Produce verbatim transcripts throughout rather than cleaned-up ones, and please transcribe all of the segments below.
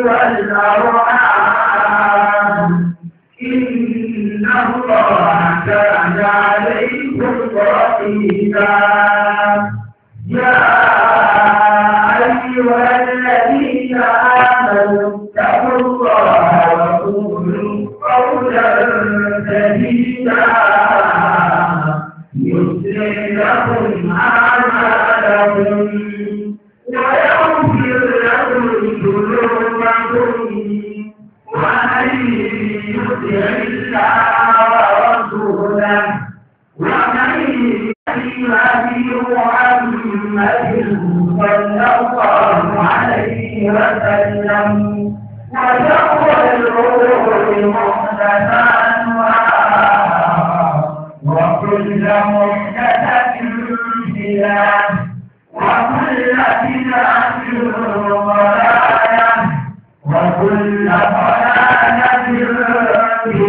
والأرحام إن الله كان عليكم رقيبا يا أيها الذين آمنوا اتقوا الله وقولوا قولا سديدا يصلح لكم أعمالكم ويغفر لكم ذنوبكم ومن يطع الله ورسوله ومن يطع محمد صلى الله عليه وسلم وشر الأمور محدثاتها وكل محدثة بدعة وكل بدعة ضلالة وكل ضلالة في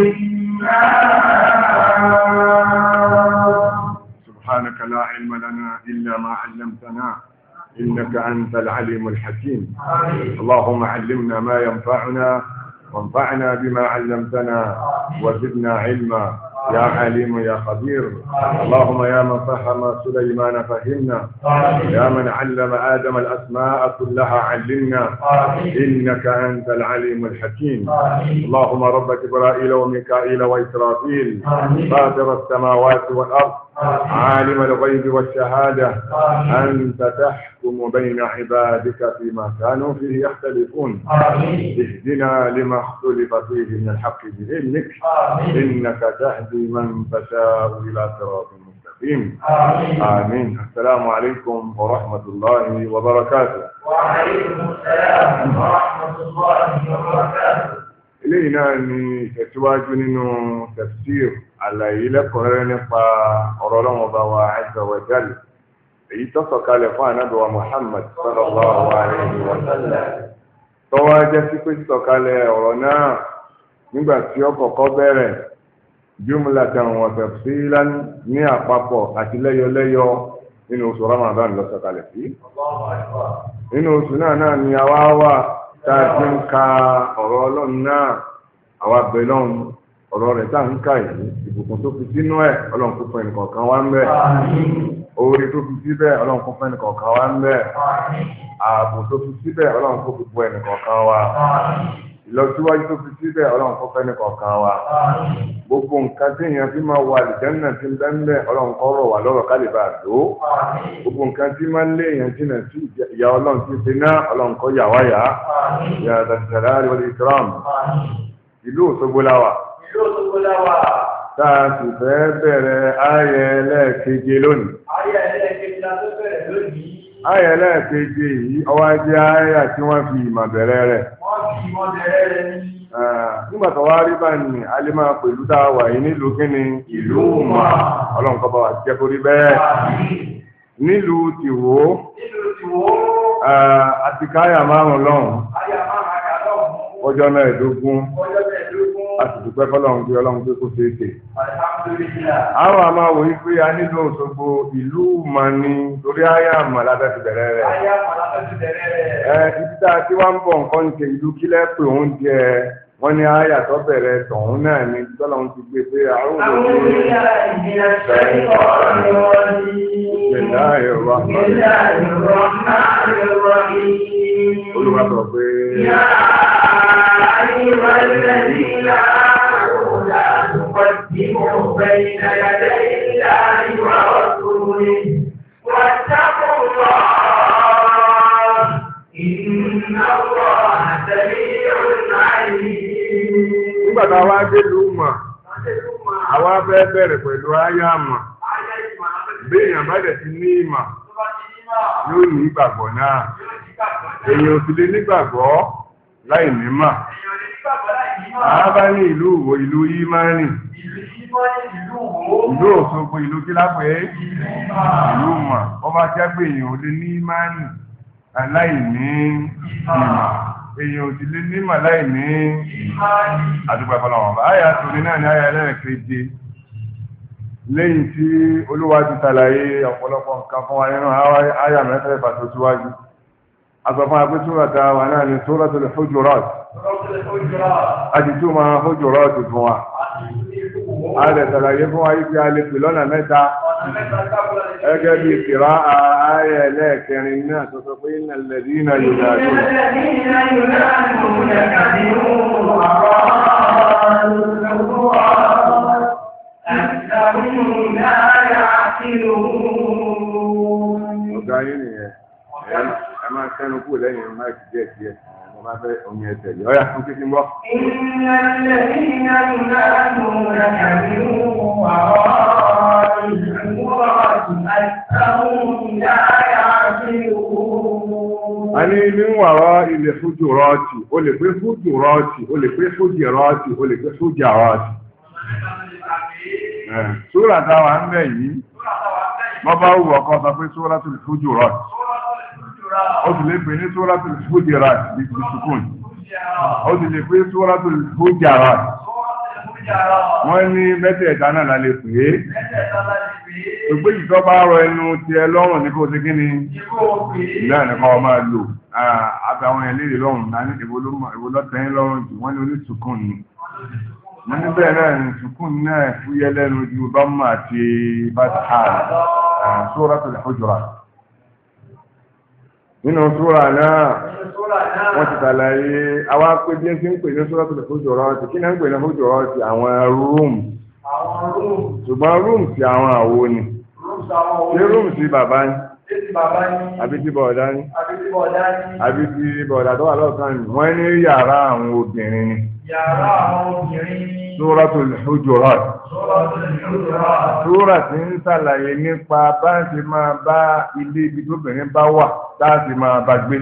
النار. سبحانك لا علم لنا إلا ما علمتنا إنك أنت العليم الحكيم. اللهم علمنا ما ينفعنا وانفعنا بما علمتنا وزدنا علما يا عليم يا خبير. اللهم يا من فهم سليمان فهمنا يا من علم آدم الأسماء كلها علمنا إنك أنت العليم الحكيم. اللهم رب جبرائيل وميكائيل وإسرافيل فاطر السماوات والأرض عالم الغيب والشهادة أنت تحكم بين عبادك فيما كانوا فيه يختلفون اهدنا لما اختلف فيه من الحق بإذنك إنك تهدي من تشاء إلى صراط مستقيم. آمين. السلام عليكم ورحمة الله وبركاته. وعليكم السلام ورحمة الله وبركاته. إلينا أني تتواجه تفسير àlàyé lẹ́kùnrẹ́rẹ́ nípa ọ̀rọ̀ Ọlọ́run Ọba wa Azza wa Jalla èyí tó sọ̀kalẹ̀ fún Ànábì wa Muhammad sallallahu alaihi wa sallam tó wá jẹ́ sí pé sọ̀kalẹ̀ ọ̀rọ̀ náà nígbà tí ó kọ́kọ́ bẹ̀rẹ̀ jumlatan wa tafsilan ní àpapọ̀ àti lẹ́yọlẹ́yọ nínú oṣù Ramadan ló sọ̀kalẹ̀ sí. nínú oṣù náà náà ni àwa wà tá a ti ń ka ọ̀rọ̀ Ọlọ́run náà àwa bẹ̀ lọ́hùn ọ̀rọ̀ rẹ̀ tá ń ká yìí ìbùkún tó fi sínú ẹ̀ Ọlọ́run kó fún ẹnìkọ̀ọ̀kan wá ń bẹ̀ oore tó fi síbẹ̀ Ọlọ́run kó fún ẹnìkọ̀ọ̀kan wá ń bẹ̀ ààbò tó fi síbẹ̀ Ọlọ́run kó fi bu ẹnìkọ̀ọ̀kan wá ìlọsíwájú tó fi síbẹ̀ Ọlọ́run kó fún ẹnìkọ̀ọ̀kan wá gbogbo nǹkan tí èèyàn fi máa wà àlùjánnà tí ń bẹ́ ń bẹ̀ Ọlọ́run kó rọ̀ wá lọ́rọ̀ kálí bá àdó gbogbo nǹkan tí máa ń lé èèyàn jìnà sí ìyà Ọlọ́run tí ṣe ná Ọlọ́run kó yà wá yá ya dhal jalali wal ikram. ìlú Òṣogbo la wà táà sì fẹ́ bẹ̀rẹ̀ ayẹ ẹlẹ́ẹ̀keje lónìí. Ayẹ ẹlẹ́ẹ̀keje la tó bẹ̀rẹ̀ lónìí. Ayẹ ẹlẹ́ẹ̀keje yìí ọwá jẹ́ ayẹ tí wọ́n fi ìmọ̀ bẹ̀rẹ̀ rẹ̀. Wọ́n fi ìmọ̀ bẹ̀rẹ̀ rẹ̀ ní. Nígbà tó wá rí bá ní a lè máa pẹ̀lú táà wà yìí nílùú kíni ìlú mà Ọlọ́run kó bá wa jẹ́ kó rí bẹ́ẹ̀. Nílùú Tìwó. Nílùú Tìwó. Àti káyà márùn-ún lọ́hùn. Káyà márùn-ún àkà lọ́hùn. Ọjọ́ mẹ́ẹ̀ẹ́dógún. Ọjọ́ mẹ́ẹ̀ẹ́dógún. A sì dúpẹ́ fọ́lọ́run pé Ọlọ́run pé kó ṣe é ṣe. Àwọn àmà wò yí pé a nílò Òṣogbo ìlú mà ní torí ayé àmà lábẹ́ ti bẹ̀rẹ̀ rẹ̀. Ayé àmà lábẹ́ ti bẹ̀rẹ̀ rẹ̀. Ẹ ibi tá a ti wá ń bọ̀ nǹkan ń ṣe ìlú kílẹ̀ pé òun jẹ wọ́n ní ayé àtọ́ bẹ̀rẹ̀ tọ̀hún náà ní tọ́lọ́run ti gbé pé àwọn òṣèlú olùwàsọ̀ pé أيها الذين آمنوا لا تقدموا بين يدي الله ورسوله واتقوا الله إن الله سميع عليم. Nígbà tá a wá dé ìlú mà, àwa fẹ́ bẹ̀rẹ̀ pẹ̀lú ayé àmà. Bí èèyàn bá dẹ̀ ti ní ìmà, yóò ní ìgbàgbọ́ náà. Èèyàn ò sì lè nígbàgbọ́ láì ní mà. Àbá ní ìlú Ìwó ìlú Ìmánì. Ìlú Òṣogbo ìlú Kílápẹ́. Ìlú mà. Wọ́n bá jẹ́ pé èèyàn ò lè ní Ìmánì láì ní ìmà. Èèyàn ò sì lè ní ìmà láì ní àdúgbò ẹ̀fọ́lọ́wọ̀n. Àyà tòní náà ni àyà ẹlẹ́ẹ̀keje. Lẹ́yìn tí Olúwa ti ṣàlàyé ọ̀pọ̀lọpọ̀ nǹkan fún wa nínú àyà mẹ́fẹ̀ẹ̀fà tó síwájú. أصفها بسورة وانا سورة الحجرات أجتما حجرات فوا هذا تلاقيه أي في ألف لنا متى أجل قراءة آية لكن الناس تصفين الذين ينادون الذين ينادونك من وراء الحجرات أكثرهم لا يعقلون. ẹ máa kẹ́nu kú lẹ́yìn máìkì díẹ̀ díẹ̀ mo máa fẹ́ omi ẹsẹ̀ yìí ọ̀yà fún kíkí ń bọ̀. إن الذين ينادونك من وراء الحجرات أكثرهم لا يعقلون. a ní ní wàrọ̀ ilẹ̀ fújùrọ́ọ̀tì o lè pé fújùrọ́ọ̀tì o lè pé fújìrọ́ọ̀tì o lè pé fújàrọ́ọ̀tì. Súrà táwa ń bẹ̀ yìí wọ́n bá wù ọkọ̀ sọ pé Súratul Hujurat ó sì lè pè ní Súratul Hujurat ní sukùn ó sì lè pè Súratul Hujurat wọ́n ní mẹ́tẹ̀ẹ̀ta náà la lè pè é gbogbo ìjọba rọ ẹnu ti ẹ lọ́rùn ní kò sí kí ni náà ní kọ́ máa lò àtàwọn ẹlẹ́rìí lọ́rùn náà ní ìwọlọ́tẹ̀yìn lọ́rùn jù wọ́n ní oníṣùkùn ni wọ́n ní bẹ́ẹ̀ náà ní sùkùn náà fúyẹ́ lẹ́nu ju bọ́mà àti bàtà Suratul Hujurat nínú súra náà wọ́n ti tàlàyé àwọn pé bí ẹ ti ń pè ní Suratul Hujurat kí náà ń pè ní Hujurat àwọn rúùmù ṣùgbọ́n rúùmù sí àwọn àwo ni ṣé rúùmù sí bàbá ní àbí tí bọ̀ọ̀dá ní àbí tí bọ̀ọ̀dá tó wà lọ́ọ̀kan ní wọ́n ní yàrá àwọn obìnrin ni yàrá àwọn obìnrin ní Suratul Hujurat súrà tí ń ṣàlàyé nípa bá ń ṣe máa bá ilé ibi tóbìnrin bá wà láti máa bá gbé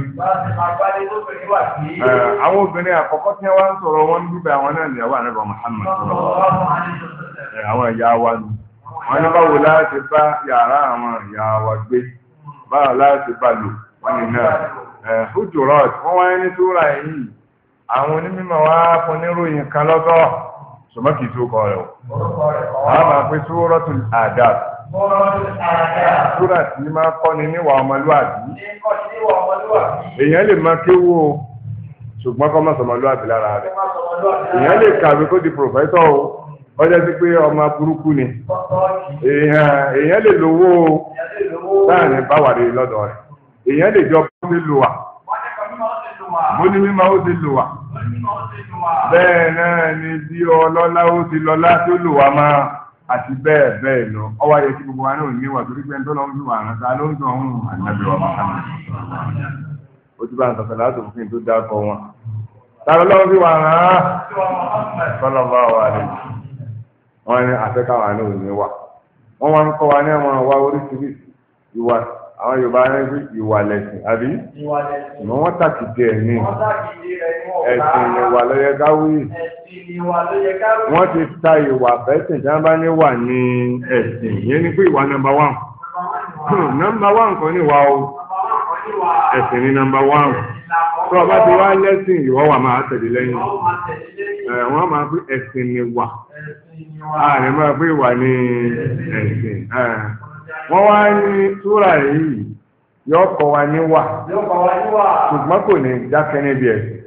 àwọn obìnrin àkọ́kọ́ tí wọ́n ń sọ̀rọ̀ wọn níbẹ̀ àwọn náà lè wà nípa Muhammad àwọn ìyá wa ni wọ́n ní báwo láti bá yàrá àwọn ìyá wa gbé báwo láti bá lò wọ́n ní náà Hujurat wọ́n wáyé ní súrà yìí àwọn onímọ̀ wá fún níròyìn kan lọ́tọ̀ ṣùgbọ́n kìí tó kọ rẹ̀ o a máa pín Suratul Adab súrà tí máa kọ́ni níwà ọmọlúwàbí èèyàn lè máa kéwò ṣùgbọ́n kọ́ máa sọmọlúwàbí lára rẹ̀ èèyàn lè kàwé kó di pòfẹ́sọ̀ o ọjọ́ sí pé ọmọ burúkú ni èèyàn lè lówó láàrin báwàrí lọ́dọ̀ rẹ̀ èèyàn lè jọ bó ti lò wà bó ní mímọ́ ó ti lò wà bẹ́ẹ̀ náà ni bí ọlọ́lá ó ti lọ́lá tó lò wà máa àti bẹ́ẹ̀ bẹ́ẹ̀ lọ ọwọ́ ayé tí gbogbo wa náà níwà torí pé tó lọ́n fi wà rán ta ló ń tọ́ ọ̀hún ànábì wa Muhammad ó ti bá ń sọ̀tọ̀ láti òfin tó dákọ̀ wọn ta ló lọ́n fi wà rán sọ́lọ́ bá wà lẹ́yìn wọ́n ní àfẹ́káwà náà níwà wọ́n wá ń kọ́ wa ní àwọn àwa oríṣiríṣi ìwà àwọn Yorùbá rẹ̀ fi ìwà lẹ̀sìn àbí ìwọ̀n wọ́n tàkìtì ẹ̀ ní ẹ̀sìn ìwà lọ́yẹ káwí wọ́n ti ta ìwà fẹ́sìn tí wọ́n bá ní wà ní ẹ̀sìn yẹn ni pé ìwà nọ́mbà wán nọ́mbà wán kan ní ìwà o ẹ̀sìn ní nọ́mbà wán tó o bá ti wá lẹ́sìn ìwọ wà máa tẹ̀lé lẹ́yìn wọ́n máa pé ẹ̀sìn ni wà ààrẹ máa pé ìwà ní ẹ̀sìn wọ́n wá ní súrà yìí yóò kọ́ wa níwà ṣùgbọ́n kò ní dákẹ́ níbi ẹ̀sìn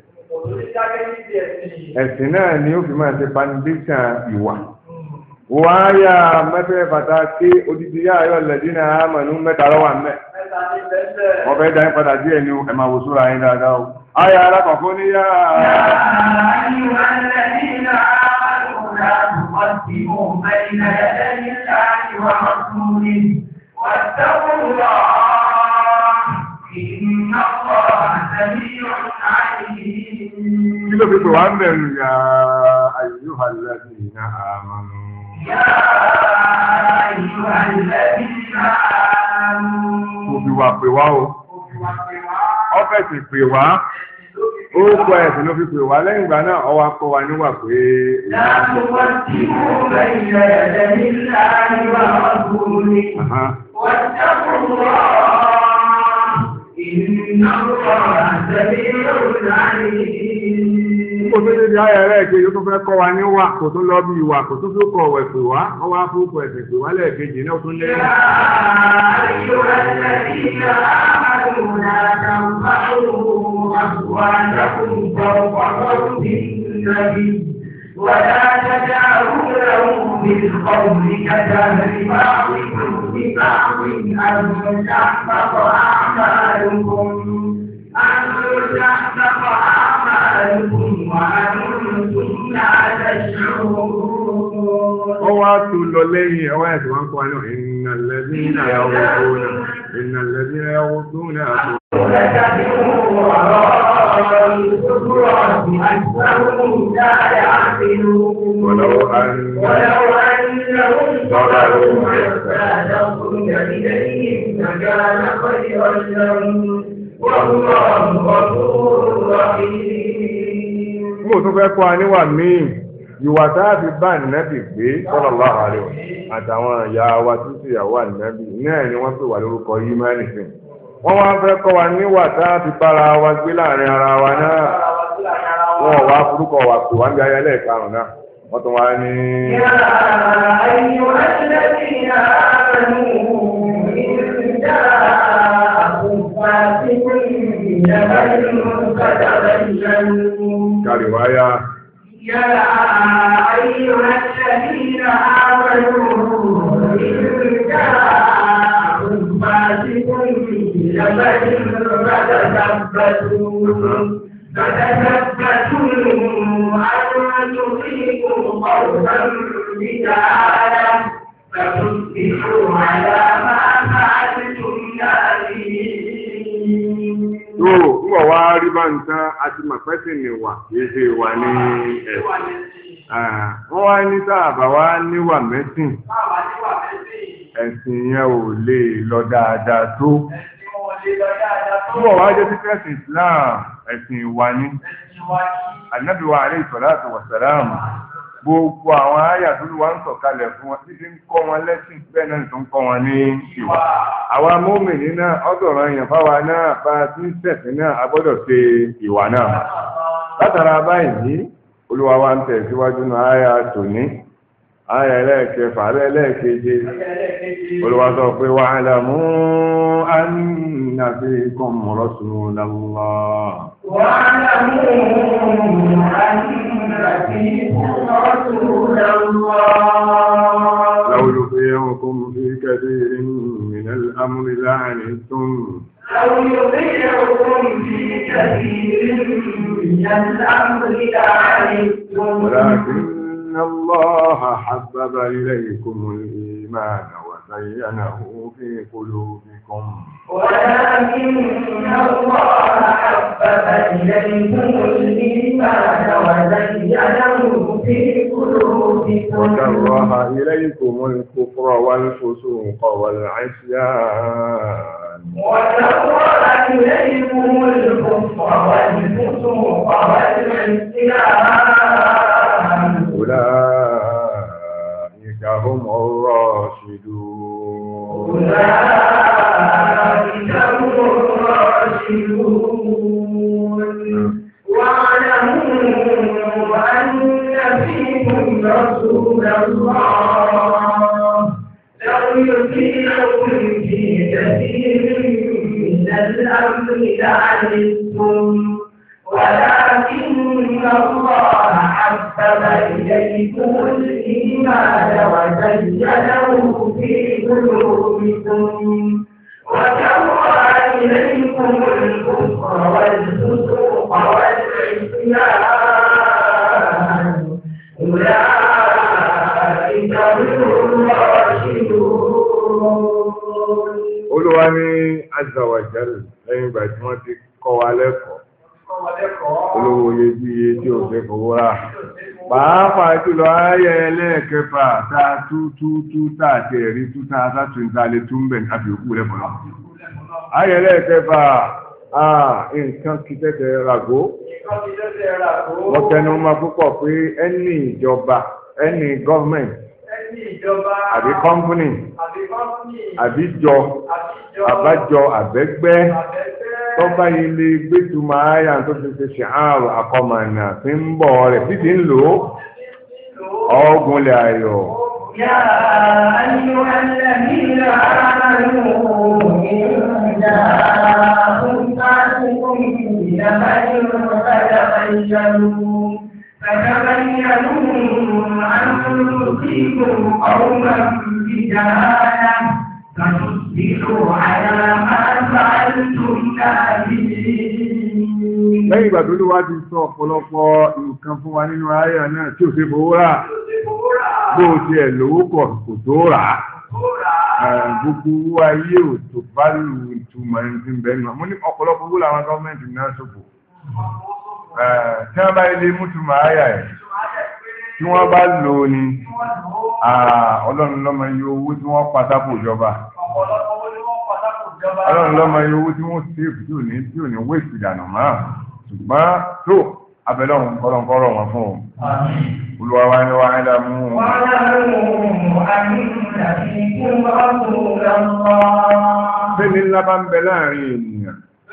ẹ̀sìn náà ni ó fi máa ṣe foundation ìwà wọ́n á yà mẹ́fẹ́ pàtàkì odidi yá ayọ̀ lẹ́dínà àmàlú mẹ́ta lọ́wọ́ mẹ́ wọ́n fẹ́ dá padà díẹ̀ ní ẹ máa wo súrà yín dáadáa o ayà alákọ̀ọ́kọ́ ní yá تقدموا بين يدي الله ورسوله واتقوا الله إن الله سميع عليم. كيف بتوامر يا أيها الذين آمنوا يا أيها الذين آمنوا. Òbí wa pè wá o. Ọ́fẹ̀sì pè wá. Ó kọ ẹ̀sìn ló fi pè wá lẹ́yìn ìgbà náà ọwọ́ akọ wa níwà pé. Láàbù wá sí mú bẹ́yìn ẹ̀dẹ̀ nílá ìwà ọdún ni. Wọ́n dákun wá iná wà tẹ̀lé òláyé. Ó tó débi ayẹ rẹ̀ kí ó tó fẹ́ kọ́ wa níwà kò tó lọ bí ìwà kò tó fi kọ̀ ọ̀wẹ̀ pè wá ọwọ́ afúrúkọ ẹ̀sìn pè wá lẹ́ẹ̀kejì náà tún lẹ́yìn. Yá ayọ̀ ẹ̀lẹ́dínà àmàlùmá فوق صوت النبي ولا تجعلوا له بالقول كجهل بعضكم ببعض أن تحبط أعمالكم أن تحبط أعمالكم وأنتم لا تشعرون. هو أتول لي أواد وأنقوا إن الذين يغضون إن الذين يغضون ولو أن ولو أنهم صبروا حتى تخرج إليهم لكان خيرا لهم والله غفور رحيم. mo tún fẹ́ kọ́ aníwà míì ìwà táàbí bá nẹ́bì gbé sallallahu alaihi wasallam àtàwọn ìyá wa tó sì yàwó ànẹ́bì náà ni wọ́n pè wà lórúkọ yìí máa nìsín wọ́n wá fẹ́ kọ́ wa níwà táàbí bára wa gbé láàrin ara wa náà wọ́n wá forúkọ wà pè wá ń bí ayẹlẹ́ ìkarùn náà wọ́n tún wá ní. يا أيها الذين آمنوا إن جاءكم فاسق بنبأ فتبينوا. كرواية يا أيها الذين آمنوا إن جاءكم فاسق بنبأ فتثبتوا فتثبتوا أن تصيبوا قوما بجهالة فتصبحوا على ما فعلتم نادمين. tó wọ́n wá rí bá ń tán àti màpẹ́sì ní wà kìí ṣe wà ní ẹ̀sìn wọ́n wá ní sáàbà wá níwà mẹ́sìn ẹ̀sìn yẹn ò lè lọ dáadáa tó wọ́n wá jẹ́ títí ẹ̀sìn Islam ẹ̀sìn ìwà ní Ànábì wa alayhi salatu wa salam gbogbo àwọn àyà tó wá ń sọ̀kalẹ̀ fún wọn títí ń kọ́ wọn lẹ́sìn bẹ́ẹ̀ náà tó ń kọ́ wọn ní ìwà. àwa mùmínì náà ọ̀dọ̀rọ̀ èèyàn fáwa náà bá a ti ń ṣẹ̀sìn náà a gbọ́dọ̀ ṣe ìwà náà. látara báyìí Olúwa wa ń tẹ̀síwájú ní àyà tòní àyà ẹlẹ́ẹ̀kẹfà ẹlẹ́ẹ̀keje Olúwa sọ pé wa'lamu anna fikum rasulallah. واعلموا أن فيكم رسول الله لو يطيعكم في كثير من الأمر لعنتم لو يطيعكم في كثير من الأمر لعنتم ولكن الله حبب إليكم الإيمان وزينه في قلوبكم ولكن الله حبب إليكم الإيمان وزينه في قلوبكم وكره إليكم الكفر والفسوق والعصيان وكره إليكم الكفر والفسوق والعصيان أولئك هم الراشدون أولئك هم الراشدون واعلموا أن فيكم رسول الله لو يطيعكم في كثير من الأمر لعنتم ولكن الله حبب إليكم الإيمان وزينه في قلوبكم وكره إليكم الكفر والفسوق والعصيان أولئك هم الراشدون. Olúwa ní Azza wa Jal lẹ́yìn ìgbà tí wọ́n ti kọ́ wa lẹ́kọ̀ọ́ olówó iyebíye tí ò fẹ́ fowó rà pàápàá jùlọ ayẹ ẹlẹ́ẹ̀kẹfà tá a tú tú tú tá a ti ẹ̀rí tú tá a sátú níta lè tún bẹ̀ ní àbí òkú rẹ̀ bọ̀lá ayẹ ẹlẹ́ẹ̀kẹfà nǹkan kí tẹ́tẹ́ ràgó wọ́n tẹnu mọ́ púpọ̀ pé ẹni ìjọba ẹni gọ́ọ̀mẹ̀ntì àbí kọ́mpúnì àbí jọ àbájọ àbẹ́gbẹ́ tọ́ba ilé gbẹ́tùmọ̀ àyà tó fi ṣe ṣe àrùn àkọmọ̀nà tí ń bọ̀ rẹ̀ títí ń lò ó ọ̀gùnlẹ̀ ayọ̀. يا أيها الذين آمنوا إن جاءكم فاسق بنبأ فتبينوا فتبينوا أن تصيبوا قوما بجهالة فتصبحوا على ما فعلتم نادمين. lẹ́yìn ìgbà tó ló wá ti sọ ọ̀pọ̀lọpọ̀ nǹkan fún wa nínú ayé náà tí ò ṣe fowó rà bó ti ẹ̀ lówó pọ̀ kò tó rà á gbogbo owó ayé ò tó bá lù ìtumọ̀ ẹni tí ń bẹ nù. mo ní ọ̀pọ̀lọpọ̀ owó làwọn gọ́ọ̀mẹ̀ntì náà ṣòfò tí wọ́n bá ilé mútùmọ̀ ayà ẹ̀ tí wọ́n bá lò ó ní ọlọ́run lọ́mọ iye owó tí wọ́n pátákó ìjọba ọlọ́run lọ́mọ iye owó tí wọ́n sèfù tí ò ní tí ò ní wéèsì ìdànà máa ṣùgbọ́n tó abẹ́lọ́run kọ́lọ́nkọ́rọ̀ wọn fún un olúwa wa ni wàá dá mú un. bẹ́ẹ̀ni ńlá bá ń bẹ láàrin ènìyàn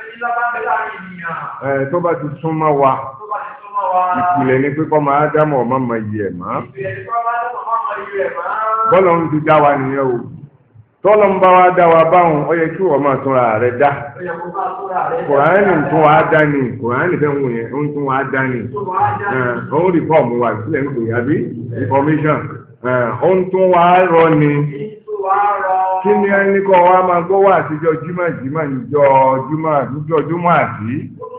tó bá ti súnmọ́ wa ìpìlẹ̀ ni pé kọ́ máa dámọ̀ ọmọ ọmọ yìí ẹ̀ mọ́ bọ́lọ̀ ń ti dá wa nìyẹn o tọ́lọ́ ń bá wa dá wa báwọn ó yẹ kí wọ́n máa túnra rẹ̀ dá kòránì ń tún wa dá ni kòránì fẹ́ ń wò yẹn ó ń tún wa dá ni ó ń rìfọ́ọ̀mù wa sílẹ̀ ń pè é àbí information ó ń tún wa rọ ni kí ni ẹni kọ́ wa máa gbọ́ wá àtijọ́ jímọ̀ jímọ̀ ìjọ jímọ̀ ìjọ jímọ̀ àti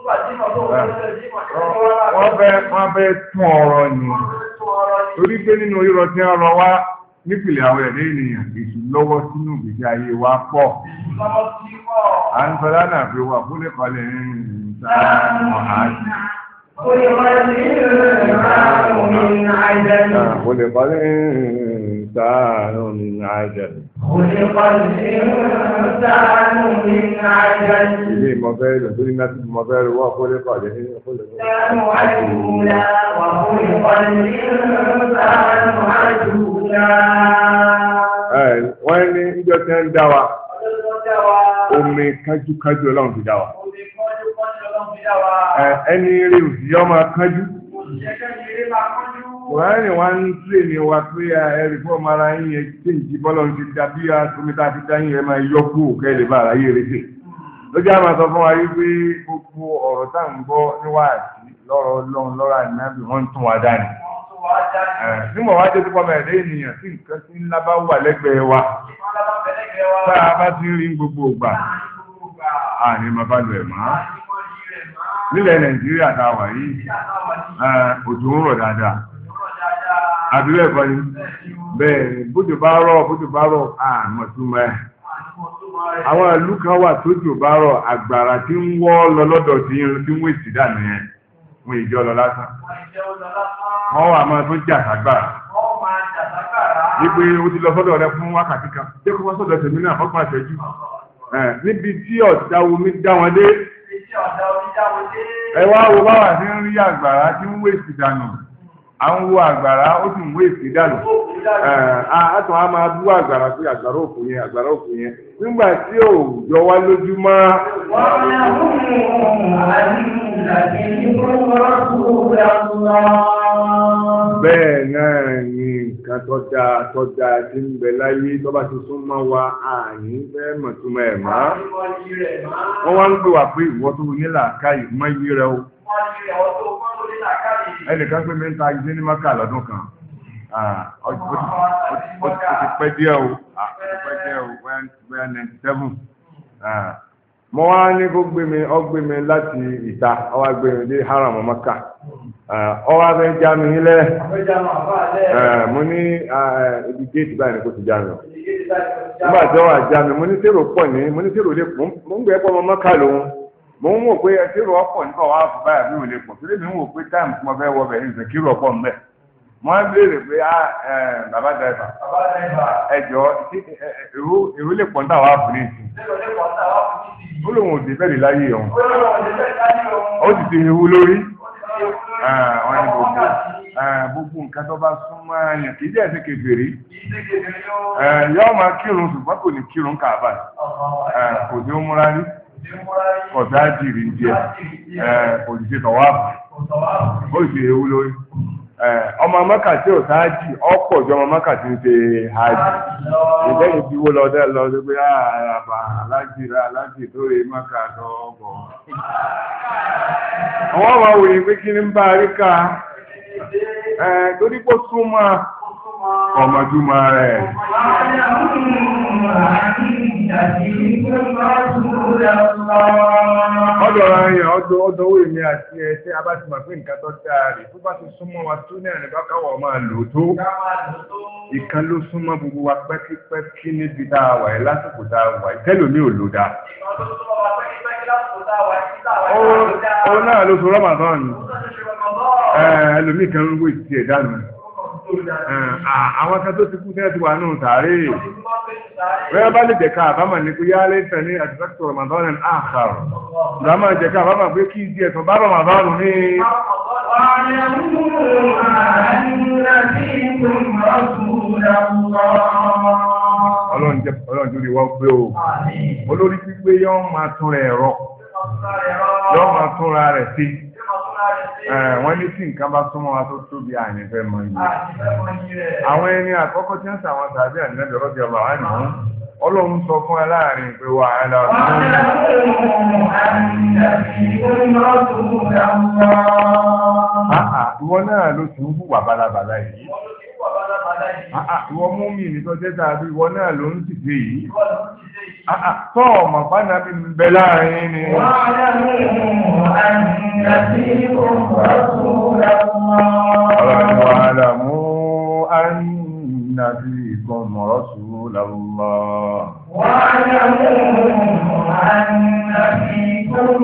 wọ́n fẹ́ wọ́n fẹ́ tún ọ̀rọ̀ ni torí pé nínú irọ́ tí wọ́n rọ wá nípìnlẹ̀ àwọn ẹ̀dẹ́ ènìyàn èsì lọ́wọ́ sínú ìgbésí ayé wa pọ̀ à ń sọ lánàá pé wà fúnlẹ̀ kọ́lẹ̀ ń ta ọ̀hánì. خلق الإنسان من عجل خلق الإنسان من عجل خلق الإنسان من عجل إليه مفعول دون نفس المفعول وخلق الإنسان عجولا وخلق الإنسان عجولا wọ́n ní ìjọ tí ń dá wa omi kájúkájú ọlọ́run fi dá wa ẹni rí òsìyọ́ máa kánjú wọ́n wá ń tílé ní wa pé ẹ̀rì fún ọmọ ara yín yẹn tí ìjì bọ́lọ̀ ti dá bí atomita ti dá yín yẹn máa yọ kú òkè lè bá àráyé rẹ̀ sí lójú àmà sọ fún wa yí pé gbogbo ọ̀rọ̀ tá à ń gbọ́ níwáàtí lọ́rọ̀ ọlọ́run lọ́rọ̀ ànábì wọ́n ń tún wa dá ni nígbà wá jẹ́ sípò mẹ́rin ènìyàn tí nǹkan tí ńlá bá wà lẹ́gbẹ̀ẹ́ wa tá a bá ti rí gbogbo ìgbà àní máa bá lu ẹ̀ máa nílẹ̀ Nàìjíríà tá a wà yìí òjò ń rọ̀ dáadáa àbí bẹ́ẹ̀ kọ́ ni bẹ́ẹ̀ bójú bá rọ̀ bójú bá rọ̀ àmọ́ tó mọ́ ẹ̀ àwọn ìlú kan wà tójò bá rọ̀ àgbàrá tí ń wọ́ lọ lọ́dọ̀ tí ń wé sí dànù yẹn wọ́n ìjọ lọ lásán wọ́n wà máa tó jà ságbàrá wípé ó ti lọ sọ́dọ̀ rẹ fún wákàtí kan jẹ́ kó wá sọ́dọ̀ tèmi náà fọ́gbọ́n àṣẹjú níbi tí ọ̀dà omi dá wọn dé ẹ wá wo báwa ti ń rí àgbàrá tí ń wé sí dànù à ń wo àgbàrá ó sì ń wé sí dànù àtọ̀ á máa bú àgbàrá pé àgbàrá òkú yẹn àgbàrá òkú yẹn nígbà tí ò jọ wá lójúmọ́. bẹ́ẹ̀ náà ni nǹkan tó dáa tó dáa tí ń bẹ láyé tó bá ti sún mọ́ wa àní fẹ́ mọ̀túmọ̀ ẹ̀ mọ́. wọ́n wá ń gbé wa pé ìwọ tó ní làákàyè mọ́ yí rẹ o. ẹnìkan pé mi ń ta iṣẹ́ ní mọ́kà lọ́dún kan ó ti pẹ́ díẹ̀ o ó ti pẹ́ díẹ̀ o bóyá ninety seven mo wá ní kó gbé mi ọ gbé mi láti ìta ọ wá gbé mi dé haram mọ́kà ọ wá fẹ́ já mi nílẹ̀ mo ní ibi géètì báyìí ni kò ti já mi o nígbà tí wọ́n wá já mi mo ní sèrò pọ̀ ní mo ní sèrò lè pọ̀ mo ń gbé pọ̀ mọ́ mọ́kà lòun mo ń wò pé sèrò ọ̀pọ̀ nípa wàá fún báyà mi ò lè pọ̀ sílẹ̀ mi ń wò pé táìmù tí mo fẹ́ wọ bẹ̀ ní ìsèkírò ọ̀pọ̀ mbẹ́ mo ń béèrè pé bàbá dàìbà ẹjọ́ èrò lè pọ̀ níta wàá fún ní ìsìn ó lóun ò dé bẹ́ẹ̀ láyé ọ̀hún ó sì ti ewu lórí wọ́n ní gbogbo gbogbo nǹkan tó bá súnmọ́ ẹ̀yàn kì í jẹ́ ẹ̀sìn kèfèrí yóò máa kírun ṣùgbọ́n kò ní kírun kàbà kò ní ó múra rí kọ̀dá jìrì jẹ kò ní ṣe tọ̀wáàbù ó sì ewu lórí ọmọ mọ́kà tí ò sáájì ọ̀pọ̀ ju ọmọ mọ́kà tí ń ṣe hajj ìbẹ́yìn tí wó lọ́dẹ́ lọ sí pé àràbà alájì rẹ alájì tó rè mọ́kà tó bọ̀ àwọn ọmọ òyìn pé kí ní ń bá rí ká torí pé súnmọ́ ọmọdúnmọ́ rẹ̀ ọdọ̀ ọ̀rọ̀ ọdọ̀ ọdọ̀ owó èmi àti ẹ̀ṣẹ́ abájúmọ̀ pé nǹkan tó dáa rí tó bá ti súnmọ́ wa tó ní ẹ̀rìn bá káwọ̀ máa lò tó ìkan ló súnmọ́ gbogbo wa pẹ́kípẹ́kí níbi tá a wà ẹ́ lásìkò tá a wà ẹ́ tẹ́lòmí ò lò dáa ó náà ló so Ramadan ẹlòmí kan ń wé ti ẹ̀dá nù àwọn kan tó ti kú tẹ́ẹ̀ ti wà nù tààrí rẹ́ bá lè jẹ̀ka àbámà ní pé yá lẹ́tẹ̀ ní àdìsẹ́kítọ̀ Ramadan àkàrà ìdámà jẹ̀ka àbámà pé kí ìdí ẹ̀tọ̀ bá Ramadan ní ọlọ́run tó rí wọ́n pé o olórí pípé yọ́ máa tún rẹ̀ ẹ̀rọ yọ́ máa tún ra rẹ̀ sí wọ́n ní tí nǹkan bá súnmọ́ wa tó tóbi àyẹ̀fẹ́ mọ iye àwọn ẹni àkọ́kọ́ tí ń sàwọn tàbí ànílẹ́bẹ̀ rọ́bì ọba wà nìyí ọlọ́run sọ fún ẹ láàrin pé wà á lọ sí ìwọ náà ló ti ń hùwà bálabàlá yìí ìwọ mú mi nìtọ́jẹ́ tàbí ìwọ náà ló ń dìde yìí tọ́ ọmọ pánà bí ń bẹ láàrin ni wa'lamu anna fiikum rasulallah wa'lamu anna fiikum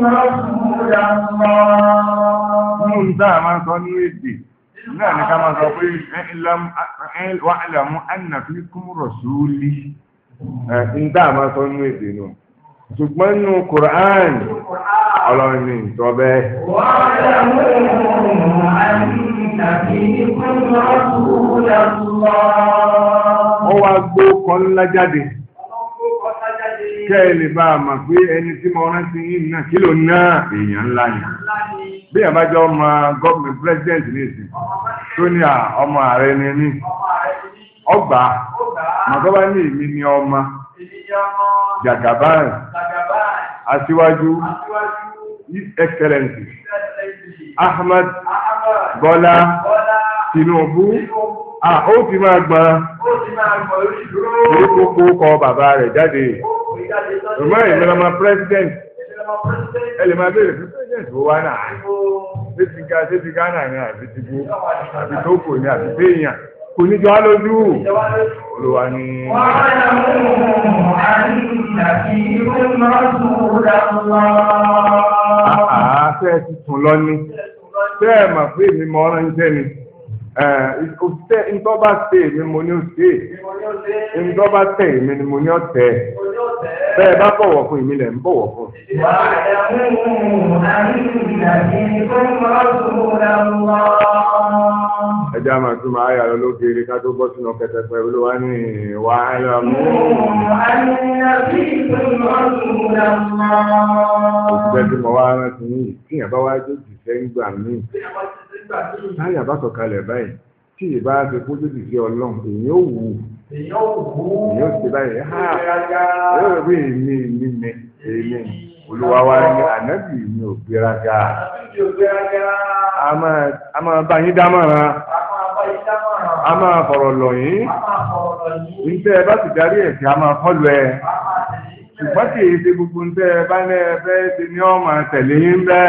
rasulallah mú ń dáa máa sọ ní èdè náà ní ká máa sọ pé wa'lamu anna fiikum rasuli ń dáa máa sọ ní èdè náà ṣùgbọ́n nínú Kùránì ọlọ́run ní ìtọ́ bẹ́ẹ̀. Ó wá gbó kan ńlá jáde kẹ́ ẹ lè bá a mọ̀ pé ẹni tí mo rántí yìí náà kí ló náà èèyàn ńlá yẹn bí àbájọ ọmọ gọ́ọ̀mù pírẹ́sidẹ̀ntì ní ìsìn tó ní ọmọ ààrẹ ni mí ọgbà màtọ́bá ní èmi ní ọmọ Jagaban aṣíwájú His Excellency Ahmad Bọ́lá Tinubu ó ti máa gbọ́n orí kókó kọ bàbá rẹ̀ jáde ọmọ ìmọ̀lọ́mọ president ẹ lè máa bèèrè fún president ó wá náà ṣé ti Ghana ní àbí ti bó àbí tó kò ní àbí téèyàn kò ní jọ á lójú olúwa ní àáfẹ́ ti tún lọ ní tẹ́ẹ̀ mà pé èmi mọ ọ́nà ń jẹ́ ni òṣìṣẹ́ ìtọ́ bá tẹ̀ èmi mo ní òṣìṣẹ́ ìtọ́ bá tẹ̀ èmi ni mo ní ọ̀tẹ̀ bẹ́ẹ̀ bá bọ̀wọ̀ fún èmi lẹ̀ ń bọ̀wọ̀ fún. ẹjẹ́ àmà tó máa yà lọ lókèrè ká tó bọ́ sínú kẹtẹpẹ olúwa ní wà á lọ mú. òṣìṣẹ́ tí mo wá rántí yìí tíyàn bá wá jó jìṣẹ́ ń gbà míì táyà bá sọ̀kalẹ̀ báyìí tí ìbá ti kójú ti fi ọlọ́run èyí ó wù èyí ó ti báyìí ha yóò rẹ̀ bí èmi mi mi èmi olúwa wa ní ànábì mi ò gbéraga a máa bá yín dámọ̀ràn a máa fọ̀rọ̀ lọ̀ yín nígbà ẹ bá ti darí ẹ̀ tí a máa kọlu ẹ ṣùgbọ́n kì í ṣe gbogbo ń tẹ́ ẹ bá ní ẹ fẹ́ ṣe ní ọmọ tẹ̀lé yín bẹ́ẹ̀.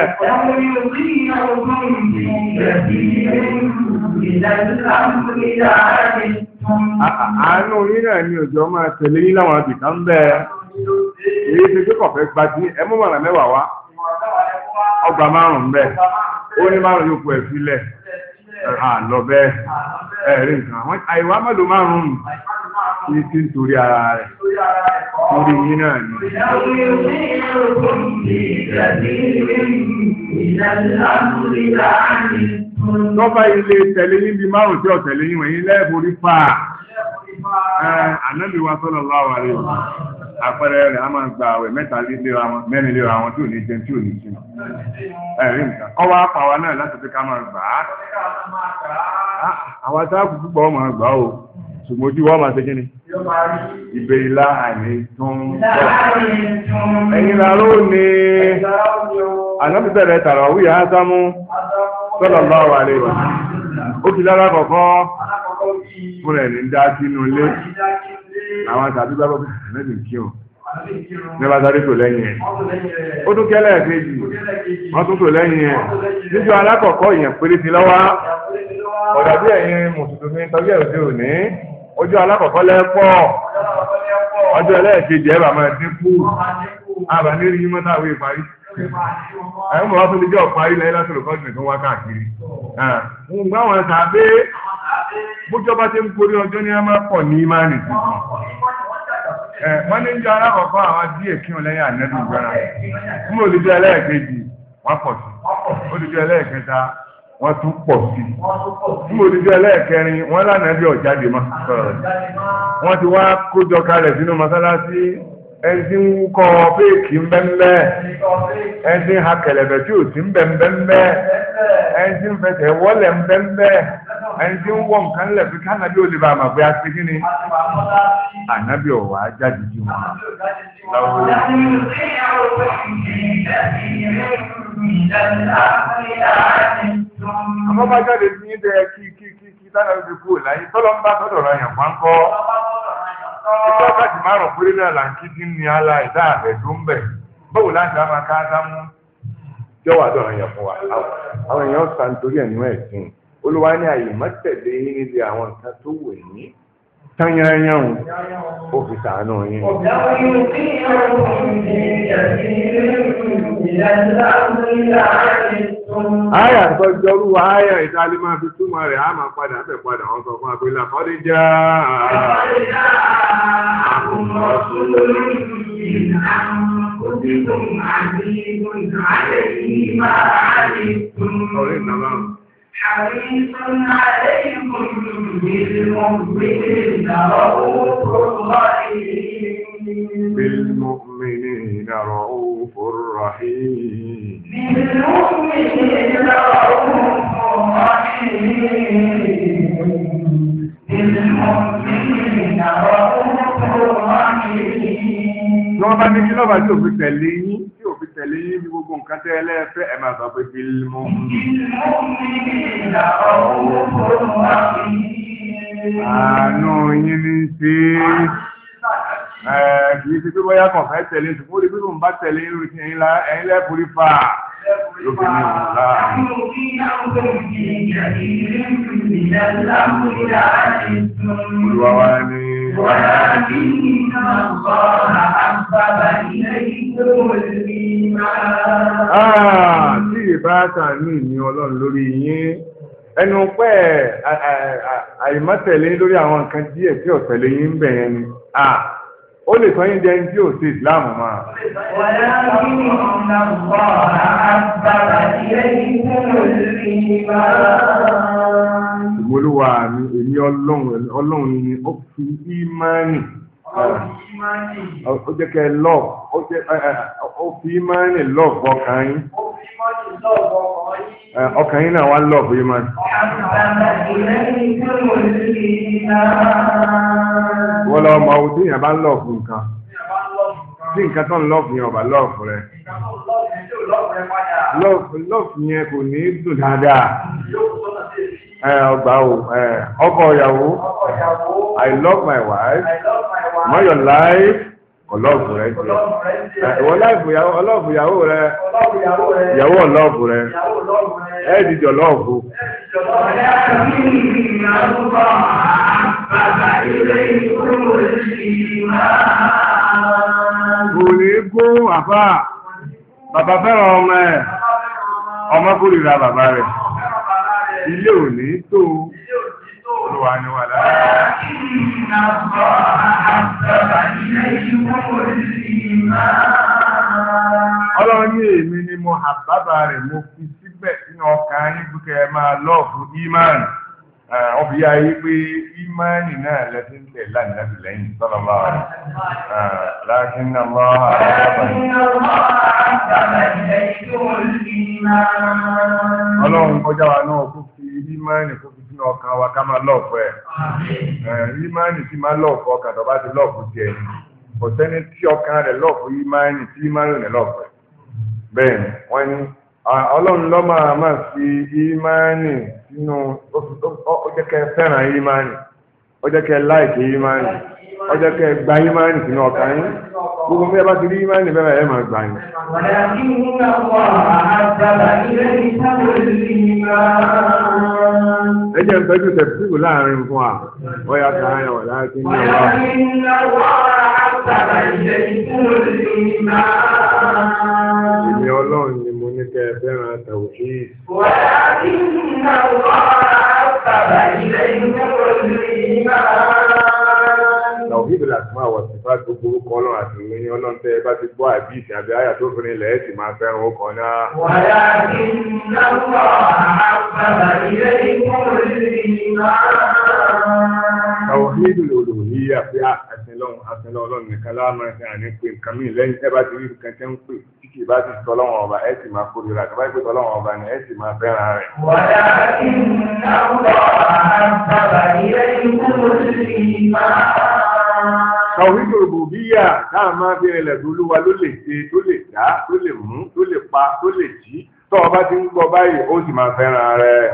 àánú yín náà ni òjò máa tẹ̀lé yín láwọn àbìkà ń bẹ́ẹ̀. èyí ṣe pé kọ̀fẹ́ gba tí ẹ mú mọ̀ràn mẹ́wàá wá ọgbà márùn-ún bẹ́ẹ̀ ó ní márùn-ún yóò kú ẹ̀ sílẹ̀ àlọ́ bẹ́ẹ̀ ẹ̀rí nǹkan àìwá mẹ́lòó márùn-ún ní tí ń torí ara rẹ̀ torí yín náà ni. Tọ́fà ilé tẹ̀lé yín bí márùn-ún tí ọ̀tẹ̀lé yín wọ̀nyí lẹ́ẹ̀borí fà ànábì wa sallallahu alaihi wasallam àpẹẹrẹ rẹ̀ a máa gba àwẹ̀ mẹ́ta mẹ́rin lé àwọn tí ò ní jẹun tí ò ní sinmi ẹ̀rí nǹkan ọwọ́ apàwa náà láti fi ká máa gbà á àwọn atáàkù púpọ̀ máa gbà ó ṣùgbọ́n ojú wọ́n máa ṣe kíni ìbẹ̀ ìlà àní tún bọ̀ ẹ̀yìn làárọ̀ ní ànábì bẹ̀rẹ̀ tàràwí ásámú sallallahu alaihi wasallam. Ó ti lára kọ̀ọ̀kan fún ẹ̀ ní dá sínú ilé. Àwọn tàbí bá bọ́bí mẹ́bí kí o. Nígbà sáré tò lẹ́yìn ẹ̀. Ó tún kẹ́lẹ̀ kejì. Wọ́n tún tò lẹ́yìn ẹ̀. Níjọ alákọ̀ọ́kọ́ ìyẹn péré ti lọ́wọ́. Ọ̀dà bí ẹ̀yin Mùsùlùmí tọ́jú ẹ̀ òde òní. Ọjọ́ alákọ̀ọ́kọ́ lẹ́pọ̀. Ọjọ́ ẹlẹ́ẹ̀kejì ẹ̀ bà máa dínkù. Àbà ní rí mọ́tàwé parí. Ẹ̀yìn mọ̀ wá tó lè jẹ́ ọ̀pá ilẹ̀ lásìrò kọ́sìnì tó wá káàkiri. Gbogbo àwọn tàbí bójọba tí ń gorí ọjọ́ ní a máa pọ̀ ní ìmáànì tuntun. Wọ́n ní jẹ́ alákọ̀ọ́kọ́ àwọn díẹ̀ kí wọ́n lẹ́yìn ànẹ́dùn gbọ́nà. Fún olùjẹ́ ẹlẹ́ẹ̀kejì wọ́n pọ̀ sí. Olùjẹ́ ẹlẹ́ẹ̀kẹta wọ́n tún pọ̀ sí. Fún olùjẹ́ ẹlẹ́ẹ̀kẹrin wọ́n lánàá bí ọ̀jáde mọ́. Wọ́n ti wá kójọ kalẹ̀ sínú mọ́sálásí. Ẹni tí ń kọ́ fèèkì ń bẹ́ńbẹ́, ẹni tí ń ha kẹ̀lẹ̀bẹ̀ tí ò sí ń bẹ́ńbẹ́, ẹni tí ń fẹsẹ̀ wọ́lẹ̀ ń bẹ́ńbẹ́, ẹni tí ń wọ́ nǹkan lẹ̀ fi kánábí ò lè bá àmà pé a ti kí ni ànábì ọ̀wà jáde jí wọn. Àmọ́ bá jáde sí ní bẹ́ẹ̀ kí kí kí kí tánà fi kú láyé tọ́lọ́ ń bá tọ́dọ̀ rẹ̀ yàn pánkọ́. Ìjọba káàkiri márùn-ún péré náà là ń kí dín ní ala ìdá àbẹ̀ tó ń bẹ̀. Báwo láti á máa ká dámú? Jọ́wọ́ àdó àwọn èèyàn fún wa. Àwọn èèyàn sá nítorí ẹ̀ nínú ẹ̀sìn. Olúwa ní àyè mọ́tẹ̀lé yín níbi àwọn nǹkan tó wù yín. Tányányán ó fi sàánú yín. Àyà tó jọrú àyà ìtàlí máa fi túmọ̀ rẹ̀ á máa padà bẹ̀ padà wọ́n sọ fún agbélé àkọ́dé já. Ọ̀rẹ́ ìnáwó. حريص عليكم بالمؤمنين رؤوف رحيم بالمؤمنين رؤوف رحيم بالمؤمنين رؤوف رحيم بالمؤمنين رؤوف رحيم. Lọ́wọ́ bá ní kí lọ́ba tí òfin tẹ̀lé yín tí òfin tẹ̀lé yín bí gbogbo nǹkan tẹ́ ẹlẹ́fẹ́ ẹ̀ máa sọ pé bílmù. Àánú yín ní ṣe kìí ṣe pé bóyá kàn fẹ́ tẹ̀lé ṣùgbọ́n orí bíbùn bá tẹ̀lé irú ti ẹ̀yin lẹ́ẹ̀kúrí fà lóbi ní òun láàrín. Olúwa wa ní tí ìbáta ní ìní Ọlọ́run lórí yín ẹnu pẹ́ àìmọ́tẹ̀lé lórí àwọn nǹkan díẹ̀ tí ọ̀tẹ̀lé yín ń bẹ̀yẹn ni ó lè sọ yín jẹ́ tí ò sí ìsìláàmù máa. Ìmọ̀lúwà mi èmi Ọlọ́run ni ó fi ìmánì ó jẹ́ kẹ́ lọ́ọ̀ ó fi ìmánì lọ́ọ̀ ọkàn yín. Ọkàn yín náà wá lọ́ọ̀ fún ìmánì. Wọ́n lọ ọmọ ọdún tí èèyàn bá ń lọ́ọ̀ fún nǹkan tí nǹkan tó ń lọ́ọ̀ fún yẹn ọba lọ́ọ̀ fún rẹ̀ lọ́ọ̀ fún yẹn kò ní dùn dáadáa. Ọgbà o ọkọ ìyàwó I love my wife not your life ọlọ́ọ̀fù rẹ jẹ ìwọ láìfù ọlọ́ọ̀fù ìyàwó rẹ ìyàwó ọlọ́ọ̀fù rẹ ẹ̀ẹ́dìjọ lọ́ọ̀fù. Kò ní gún àfà bàbá fẹ́ràn ọmọ ẹ̀ ọmọ kórìíra bàbá rẹ̀ ilé ò ní tó olúwa ni wà lára. Ọlọ́run ní èmi ni mo àbábà rẹ̀ mo fi síbẹ̀ sínú ọkàn yín kúkẹ́ máa lọ́ọ̀fù ìmánì. Ọbí ya yí pé ìmánì náà lẹ́sìn tẹ̀ láti lẹ́yìn sọ́lọ́ bá wà. Lákín náà lọ́ Ọlọ́run kọjá wa náà kó fi ìmánì kó fi sínú ọkàn wa ká máa lọ́ọ̀fù ẹ̀. Ìmánì tí máa lọ́ọ̀fù ọkàn tó bá ti lọ́ọ̀fù ti ẹ̀yìn. Kò sẹ́ni tí ọkàn rẹ̀ lọ́ọ̀fù ìmánì tí ìmánì rẹ̀ lọ́ọ̀fù ẹ̀. bẹ́ẹ̀ wọ́n ní ọlọ́run ló máa máa fi ìmánì sínú ó jẹ́ kẹ́ fẹ́ràn ìmánì ó jẹ́ kẹ́ láìkì ìmánì ó jẹ́ kẹ́ gba ìmánì sínú ọkàn yín gbogbo bí ẹ bá ti rí ìmánì bẹ́ẹ̀ ẹ máa gbà yín. ẹ jẹ́ ń tọ́jú tẹ̀síwò láàrin fún wa ó yà ká ayọ̀ láti ní ọwọ́. Ìní ọlọ́run ni mo ní kẹ́ ẹ fẹ́ràn tawhid. Tawhid al-asma wa sifat gbogbo orúkọ ọlọ́run àti ìròyìn ọlọ́run tẹ́ ẹ bá ti gbọ́ àbí ìsìn àbí àyà tó fún ilẹ̀ ẹ̀ sì máa fẹ́ràn ó kàn náà. Tawhid al-uluhiyya fi àtẹlọ́run àtẹlọ́run ọlọ́run nìkan láàmú ẹ̀sìn àní pé nǹkan mí lẹ́yìn tẹ́ bá ti rí nǹkan tẹ́ ń pè tí kì í bá ti sọ ọlọ́run ọba ẹ̀ sì máa kórìíra tó bá gbé ọlọ́run ọba ni ẹ̀ sì máa fẹ́ràn rẹ̀. Tawhid al-rububiyya táà máa bí ẹlẹ̀ tó lúwa ló lè ṣe tó lè dá tó lè mú tó lè pa tó lè jí tó ọba ti ń gbọ́ báyìí ó sì máa fẹ́ràn rẹ̀.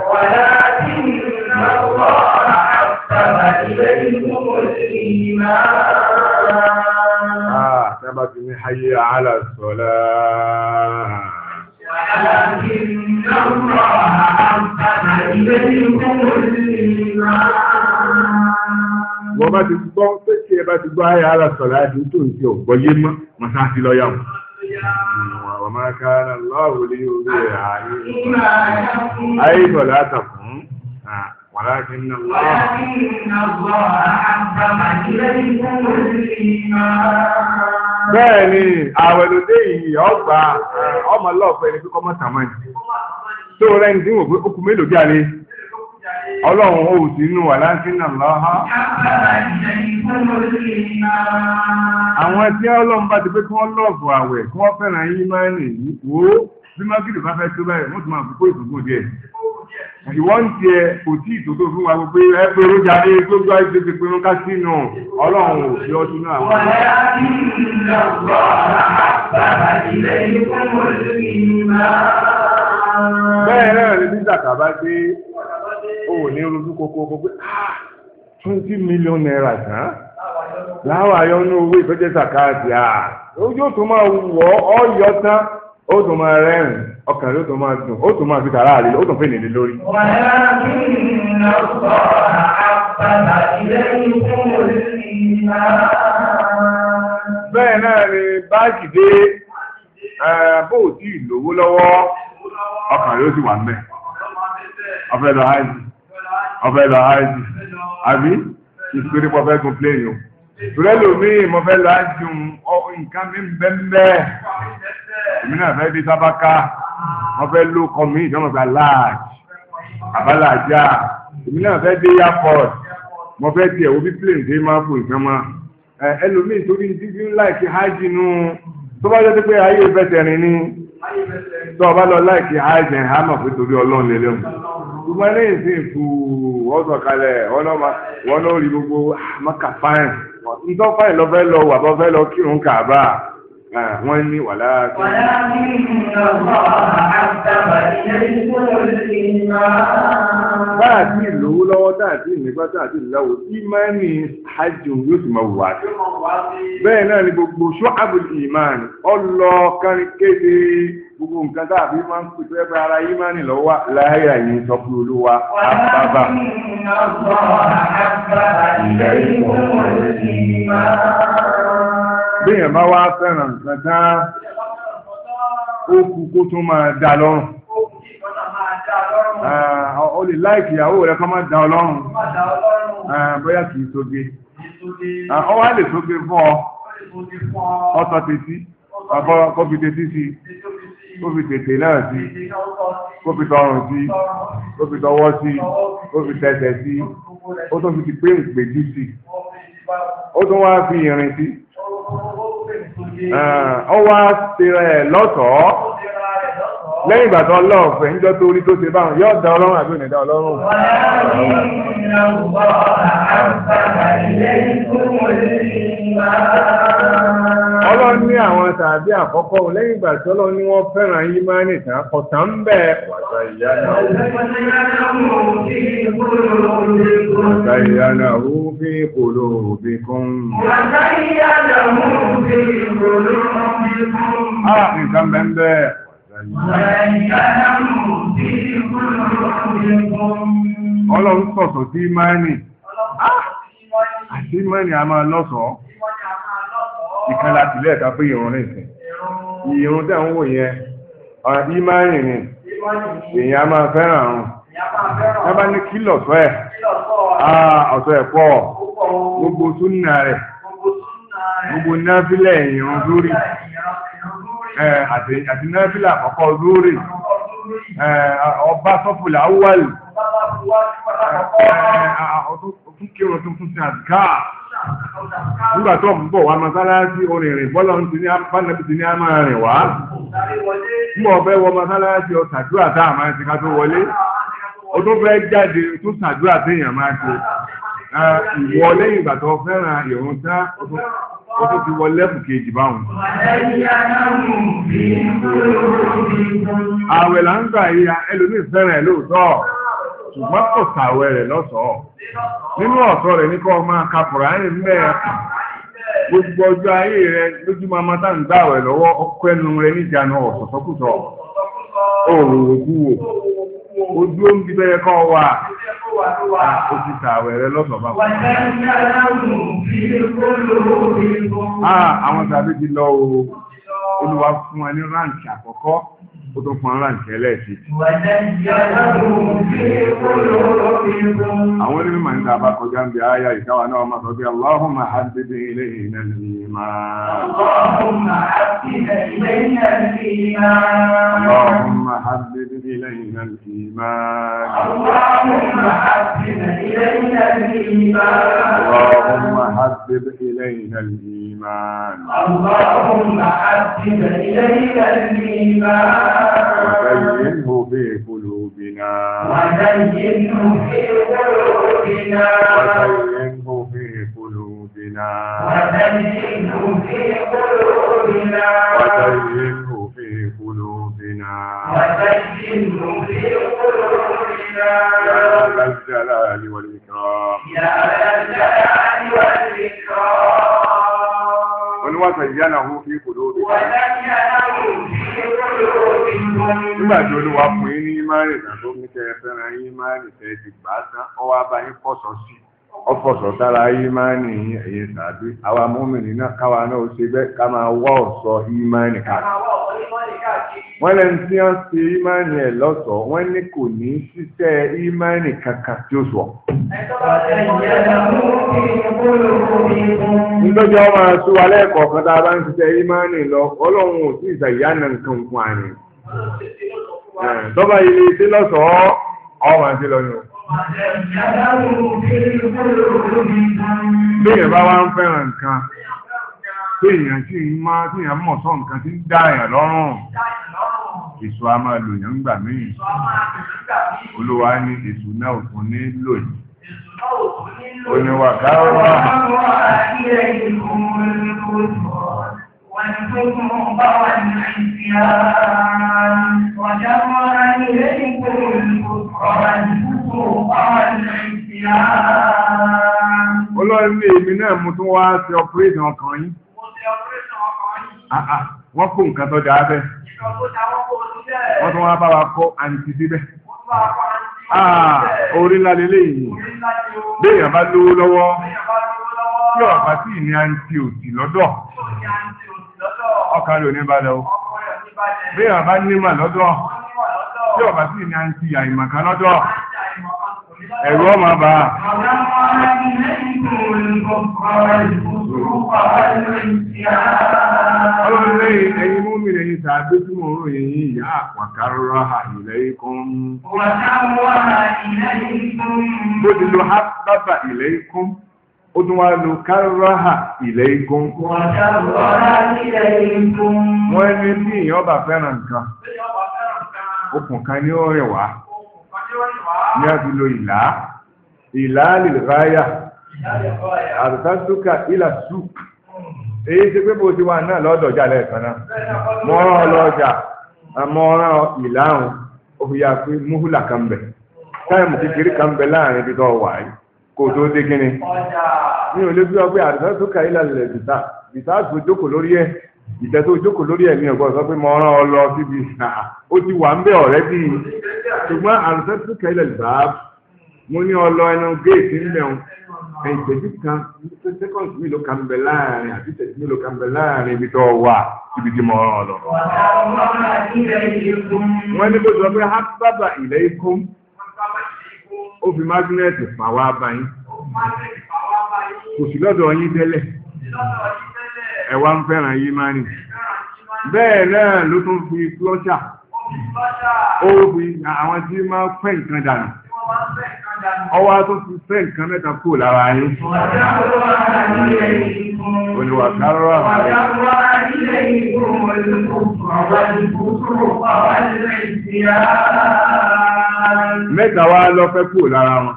Ah, sábà ti ní hayya ala salah. Wọ́n bá ti gbọ́ pé kí ẹ bá ti gbọ́ hayya ala salah àti tó ń ti ọ̀gbọ́ yé mọ́ mọ́sáàtì lọ́yà wọn. وما كان الله ليضيع أي صلاتكم ولكن الله bẹ́ẹ̀ ni àwẹ̀lódé yìí ọgbà ọmọ lọ́ọ̀fẹ́ ẹni pípọ́ mọ́ tàmáì tó rẹ̀ ní tí wọ́n pé okùn mélòó bí alẹ́ ọlọ́run ó sì inú wà láti náà lọ́ha àwọn tí ọlọ́run bá ti pé kí wọ́n lọ́ọ̀fù àwẹ̀ kí wọ́n fẹ́ràn yí máa ń nìyí wó bí mágìlì bá fẹ́ tó báyìí wọ́n tún máa fi kó ìdúgbò díẹ̀ ìwọ́n ti ẹ kò tí ìtòtò fún wa gbogbo ẹ pé orójà ní gbogbo àìsí ti pinnu ká sínú ọlọ́run ò fi ọdún náà wọ́n. bẹ́ẹ̀ náà ni bí zaka bá dé ó ní orúkú kókó kó pé twenty million naira tán láwọn àyọnú owó ìfẹ́jẹ́ sàkáàtì à yóò tó máa wọ̀ ọ́ yọ tán ó tún máa rẹ́rìn ọkàn ló tún máa dùn ó tún máa fi tààrà àlè ó tún fẹ́ nìlé lórí. bẹ́ẹ̀ náà ni báàgì dé bó ò tí ì lówó lọ́wọ́ ọkàn ló sì wà ń bẹ̀ ọfẹ́ lọ háìsì ọfẹ́ lọ háìsì àbí ìpínlẹ̀ pọ̀ fẹ́ gun pléènì o tùrẹ́lò míì mo fẹ́ lọ háìsì nǹkan mi ń bẹ́ ń bẹ́ èmi náà fẹ́ di sábàká mo fẹ́ ló kọ mí ìjọba gba láàjì àbálàjá èmi náà fẹ́ dé airport mo fẹ́ di ẹ̀wọ́ bí plane dé máa fò ìgbọ́n ma ẹlòmíì torí títí láìkí hajj nù tó bá jẹ́ pé ayé ìfẹsẹ̀ rìn ní tó o bá lọ láìkí hajj ẹ̀ hàmà pé torí ọlọ́run lè lẹ́mu gbogbo ẹlẹ́yìn sí ìfù ọ̀sọ̀ kalẹ̀ wọ́n lọ rí gbogbo maka fáìn ntọ́ fáìn lọ fẹ́ lọ wà bọ́ fẹ́ lọ kírun kàbá wọ́n ní wàlá báyà tí ìlówó lọ́wọ́ dáàtí ìnígbà dáàtí ìlọ́wọ́ tí mẹ́ni hajj yóò sì máa wà sí bẹ́ẹ̀ náà ni gbogbo ṣọ́àbùl ìmáàni ọlọ kárí kéde gbogbo nǹkan tàbí máa ń pèsè ẹgbẹ́ ara ìmáàni lọ́wọ́ láyà yìí sọ pé olúwa àbábà bíyàn bá wá fẹ́ràn nǹkan tán ó kú kó tún máa dá lọ́rùn ó lè láìkì ìyàwó rẹ̀ kọ́ máa dá ọlọ́run bóyá kìí sóge ọ wá lè sóge fún ọ ọtọ tètí kó fi tètí sí kó fi tètè náà sí kó fi tọrùn sí kó fi tọwọ́ sí kó fi tẹsẹ̀ sí ó tó fi ti pé ìpèjú sí ó tún wá fi ìrìn sí ọ wá ṣe rẹ̀ lọ́tọ̀ọ́ lẹ́yìn ìgbà tó ọlọ́ọ̀fẹ́ níjọ́ tó rí tó ṣe báwọn yóò dá ọlọ́run àbí òní dá ọlọ́run. Ọlọ́run ní àwọn tàbí àkọ́kọ́ lẹ́yìn ìgbà tí ọlọ́run ní wọ́n fẹ́ràn yí máa ní ìtàn ọ̀tàn ń bẹ̀ wàtà ìyá náà. Wàtà ìyá náà ó fi kòló òbí kún. Wàtà ìyá náà ó fi kòló òbí kún. Ah, nǹkan bẹ́ẹ̀ bẹ́ẹ̀. Ọlọ́run sọ̀tọ̀ sí máàní. Àti máàní a máa lọ́sọ̀ọ́. Ìkan láti lẹ́ẹ̀ta pé ìrun ní ìsìn. Ìrun tẹ́ ń wò yẹn, ọ̀rọ̀ ìmáàní ni. Èyàn a máa fẹ́ràn àrùn. Ẹ bá ní kí lọ̀tọ̀ ẹ̀. Ọ̀tọ̀ ẹ̀ pọ̀. Gbogbo súnnà rẹ̀. Gbogbo náfílẹ̀ ìrun lórí. Àti náfílà àkọ́kọ́ lórí. Ọba sọ́fùlà awwal. Ọdún kírun tuntun sí àdìkáà. Nígbà tó ń bọ̀ wá mọ́sálásí orìnrìn bọ́lọ̀ ti ní bánàbí ti ní a máa rìn wá. Mọ̀ ọ̀fẹ́ wọ mọ́sálásí ọ ṣàdúrà táà máa ti ká tó wọlé. Ó tó fẹ́ jáde tó ṣàdúrà téèyàn máa ṣe. Ìwọ lẹ́yìn ìgbà tó fẹ́ràn ìrun tá ó tó ti wọlé fún kejì báhùn. Àwẹ̀ là ń gbà yíya ẹlòmíì fẹ́ràn ẹ̀ lóòótọ́. Ṣùgbọ́n kò sàwẹ̀ rẹ̀ lọ́sọ̀ọ́. Nínú ọ̀sọ́ rẹ̀ ní kọ́ máa ka Kùránì mẹ́ gbogbo ọjọ́ ayé rẹ̀ lójúmọ́ amátá ń gbààwẹ̀ lọ́wọ́ ọkọ̀ ẹnu rẹ̀ níjànú ọ̀sọ̀sọ́kùsọ̀. Òòrùn wò ojú ó ń bí bẹ́rẹ̀ kọ́ wà ó ti sàwẹ̀ rẹ̀ lọ́sọ̀ọ́ bá. Àwọn tàbí ti lọ Olúwa fún ẹni ráǹkì àkọ́kọ́. Ó tó fún aráǹkì ẹlẹ́ẹ̀kejì. Àwọn onímọ̀ nígbà bá kọjá ń bí ayá ìkáwà náà máa sọ bí Allahumma habbib ilayna al-iman. Allahumma habbib ilayna al-iman. Allahumma habbib ilayna al-iman. Allahumma habbib ilayna al-iman. Allahumma habbib ilayna al-iman. Allahumma habbib ilayna al-iman. وزينه في قلوبنا وزينه في قلوبنا وزينه في قلوبنا وزينه في قلوبنا وزينه في قلوبنا وزينه في قلوبنا يا ذا الجلال والإكرام يا ذا الجلال والإكرام وزينه في قلوبنا nígbà tí Olúwa fún yín ní ìmáàrì náà tó ní kẹ́ fẹ́ràn ìmáàrì tẹ́ ti gbà tán ọwọ́ abáyín pọ̀sọ̀ sí ọ̀pọ̀sọ̀ sára ìmáàrì yín ẹ̀yẹ sàbí àwa mùmínì náà káwa náà ó ṣe bẹ́ẹ̀ ká máa wọ́ ọ̀sọ̀ ìmáàrì káàkiri. Wọ́n lẹ́nu tí wọ́n ṣe ìmáàrì ẹ̀ lọ́sọ̀ọ́ wọ́n ní kò ní ṣiṣẹ́ ìmáàrì kankan tí ó sọ. Nítorí ọmọ àṣù wa lẹ́ẹ̀kọ̀ọ̀kan tá a bá ń ṣiṣẹ́ ìmáàrì lọ Ọlọ́run ò sí ìṣàyánà nǹkan fún àná. Tọ́ba ilé iṣẹ́ lọ́sọ̀ọ́ ọmọ àti lọ́yọ̀. Béèyàn bá wá ń fẹ́ràn nǹkan, béèyàn sì ń máa téèyàn mọ̀ sọ nǹkan tí ń dá èèyàn lọ́rùn. Èso a máa lò yàn gbà míì. Olúwa ní èso náà ò tún ní lò yìí. Oníwàká wà. والحكم والعصيان وجرى إليكم الكفر والفسوق والعصيان. Ọlọ́run ní èmi náà mú tún wá sí ọpẹ́rẹ́sì ọkàn yín. Wọ́n kó nǹkan tó dáa bẹ́ẹ̀. Wọ́n tún wá bá wa kó àǹtí síbẹ̀. Orí ńlá lélẹ́yìí. Béèyàn bá lówó lọ́wọ́. Tí ọ̀pá tí ìní àǹtí òsì lọ́dọ̀. Ọkàn rẹ̀ ò ní balẹ̀ o. Bí ọ̀bá nímọ̀ lọ́dọ̀, tí ọ̀bá sí ní àǹtí àìmọ̀ká lọ́dọ̀, ẹ̀rù ọmọ bá. Ọlọ́run lẹ́yìn ẹ̀yin mú mi lẹ́yìn tàbí tí mo rò yìí ìyá àpàkárọ́ ilẹ̀ ikún. Bó ti lo hábàbà ilẹ̀ ikún. Ó tún wá lo kárọ́hà ilẹ̀ igun. Wọ́n ní bí èèyàn bá fẹ́ràn nǹkan. okùn kan ní ó rìn wá ní a fi lo ìlà ìlà lè ráyà àtàtúkà ìlà sùk èyí tí pé bó ti wà náà lọ́dọ̀ ọjà lẹ́ẹ̀kan náà mọ́ rán lọ́jà mọ́ rán ìlàrun ó fi yá pé múhùlà kan bẹ̀ táìmù kékeré kan bẹ̀ láàrin ibi tó wà yìí kò tó dé kíni ní olè bí wọ́n pé àtàtúkà ìlà lè dìtà dìtà tó jókòó lórí ẹ̀ ìtẹ́ tó jókòó lórí ẹ̀ ní ọgbọ́n sọ pé mọ́ rán ọ lọ síbi ó ti wà ń bẹ̀ ọ̀rẹ́ bí ṣùgbọ́n àtàtúkà ìlà dìtà mo ní ọlọ ẹnu géètì ńlẹ̀ ìtẹ́jú kan sẹ́kọ̀ǹtì mi ló ka ń bẹ láàrin àti ìtẹ́jú mi ló ka ń bẹ láàrin ibi tó wà ibi tí mo rán ọ lọ. wọ́n ní bó sọ pé hábàbà ilẹ̀ ikú ó fi mágínẹ́ẹ̀tì fà wá báyìí kò sí lọ́dọ̀ yín tẹ́lẹ̀ ẹ wá ń fẹ́ràn yín máa nì bẹ́ẹ̀ náà ló tún fi klọ́ṣà ó fi àwọn tí máa pẹ́ nǹkan dànù ọwọ́ tó ti fẹ́ nǹkan mẹ́ta kúrò lára yín. Olùwàkárọ̀ mẹ́ta wá lọ fẹ́ kúrò lára wọn.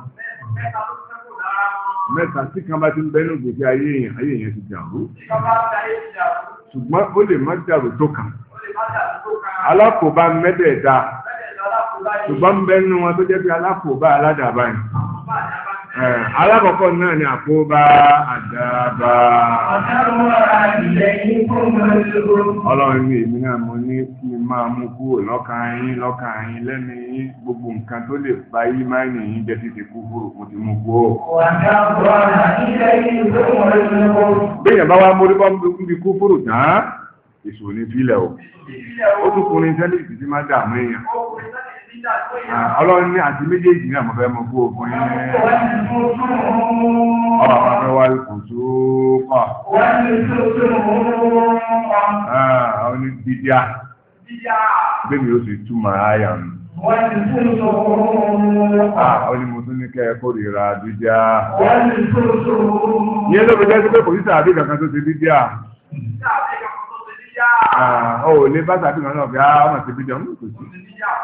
Mẹ́ta tí kan bá ti ń bẹ́nu gbèsè ayé èèyàn, ayé èèyàn ti dàrú. Ṣùgbọ́n ó lè má dàrú tó kàn. Alákòóbá mẹ́tẹ̀ẹ̀ta. Ṣùgbọ́n bẹ́nu wọn tó jẹ́ bí alákòóbá aládàbá yìí. Alákọ̀ọ́kọ́ náà ni àkóbá àdábá. Ọlọ́run ní èmi náà mo ní kí n máa mú kúrò lọ́kàn yín lọ́kàn yín lẹ́nu yín gbogbo nǹkan tó lè bá yí máa nì yín jẹ́ títí kúrò mo ti mú kúrò. Béèyàn bá wá mórí bọ́ níbi kúrò tán, èso ní fílẹ̀ o. Ó tún kùnrin tẹ́lifí tí máa dààmú èèyàn. Ọlọ́run ní àti méjèèjì náà mọ̀ fẹ́ mọ̀ kú òfin ní ọ̀rọ̀ àwọn afẹ́ wá kò tó pọ̀. Àwọn ní dídíà bẹ́ẹ̀ni ó sì túmọ̀ àyà mi. Ó ní mo tún ní kẹ́ ẹ kórìíra dídíà. Ìyẹn ló fi jẹ́ sí pé kò sí tàbí kankan tó ti dídíà. Ó lè bá tàbí kan náà fi ọmọ ti dídíà ń kò sí.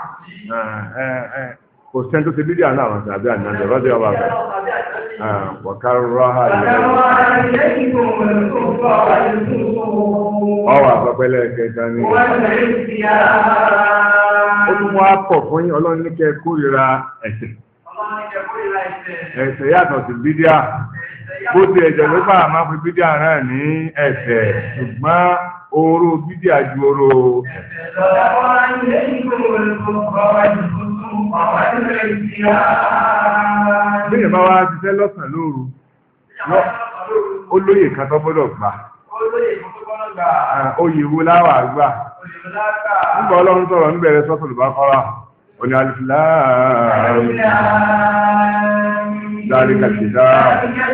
Kò sẹ́ni tó ṣe bídí àná àwọn tàbí àná ìjọba tí wọ́n bá fẹ́. Wọ̀kárọ̀ ha ilẹ̀ ọwọ́ àpapẹ̀lẹ̀ kẹta ni. Ó tún wá pọ̀ fún yín ọlọ́run ní kẹ́ kórìíra ẹ̀ṣẹ̀. Ẹ̀ṣẹ̀ yàtọ̀ sí bídí à. Bó ti ẹ̀jẹ̀ ló bá máa fi bídí àná ní ẹ̀ṣẹ̀ ṣùgbọ́n oró bídí àjú oró Bíyàn bá wá jíṣẹ́ lọ́sàn lóru, ó lóyè kan tó gbọ́dọ̀ gbà. Oyè wo láwà gbà. Nígbà ọlọ́run sọ̀rọ̀ níbẹ̀rẹ̀ sọ́tọ̀lù bá kọ́ra, òní alìfìlá ذلك الكتاب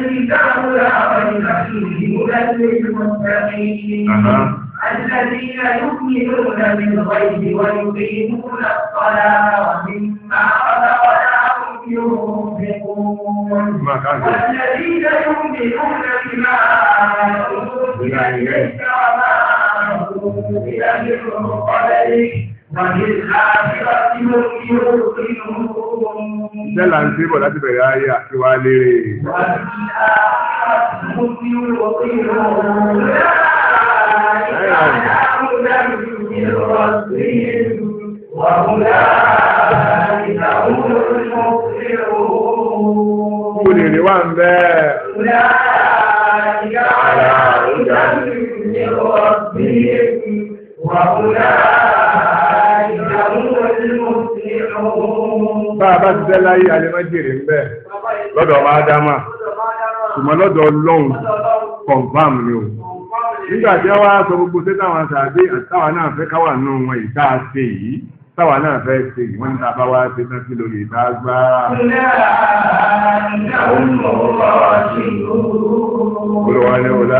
الذين يؤمنون بالغيب ويقيمون الصلاة ومما رزقناهم ينفقون والذين يؤمنون بما أنزل إليك وما أنزل من قبلك وبالآخرة هم يوقنون. Jẹ́là ń tíbọ̀ láti bẹ̀rẹ̀ ayé àti wá lérè. Kò lè rí wà ń bẹ́ẹ̀. Bá a bá ti tẹ́ láyé alẹ́mọ́jèrè ń bẹ lọ́dọ̀ ọmọ Ádámà, ṣùgbọ́n lọ́dọ̀ Ọlọ́run confirm ni o. Nígbà tí wọ́n á sọ gbogbo tẹ́ táwọn àtàdé àtàwọn náà fẹ́ káwà nù wọn ìta ṣe yìí, táwọn náà fẹ́ ṣe yìí, wọ́n ní tàbá wá ṣe tán sí lórí ìta gbá. Olùwà ni ọ̀lá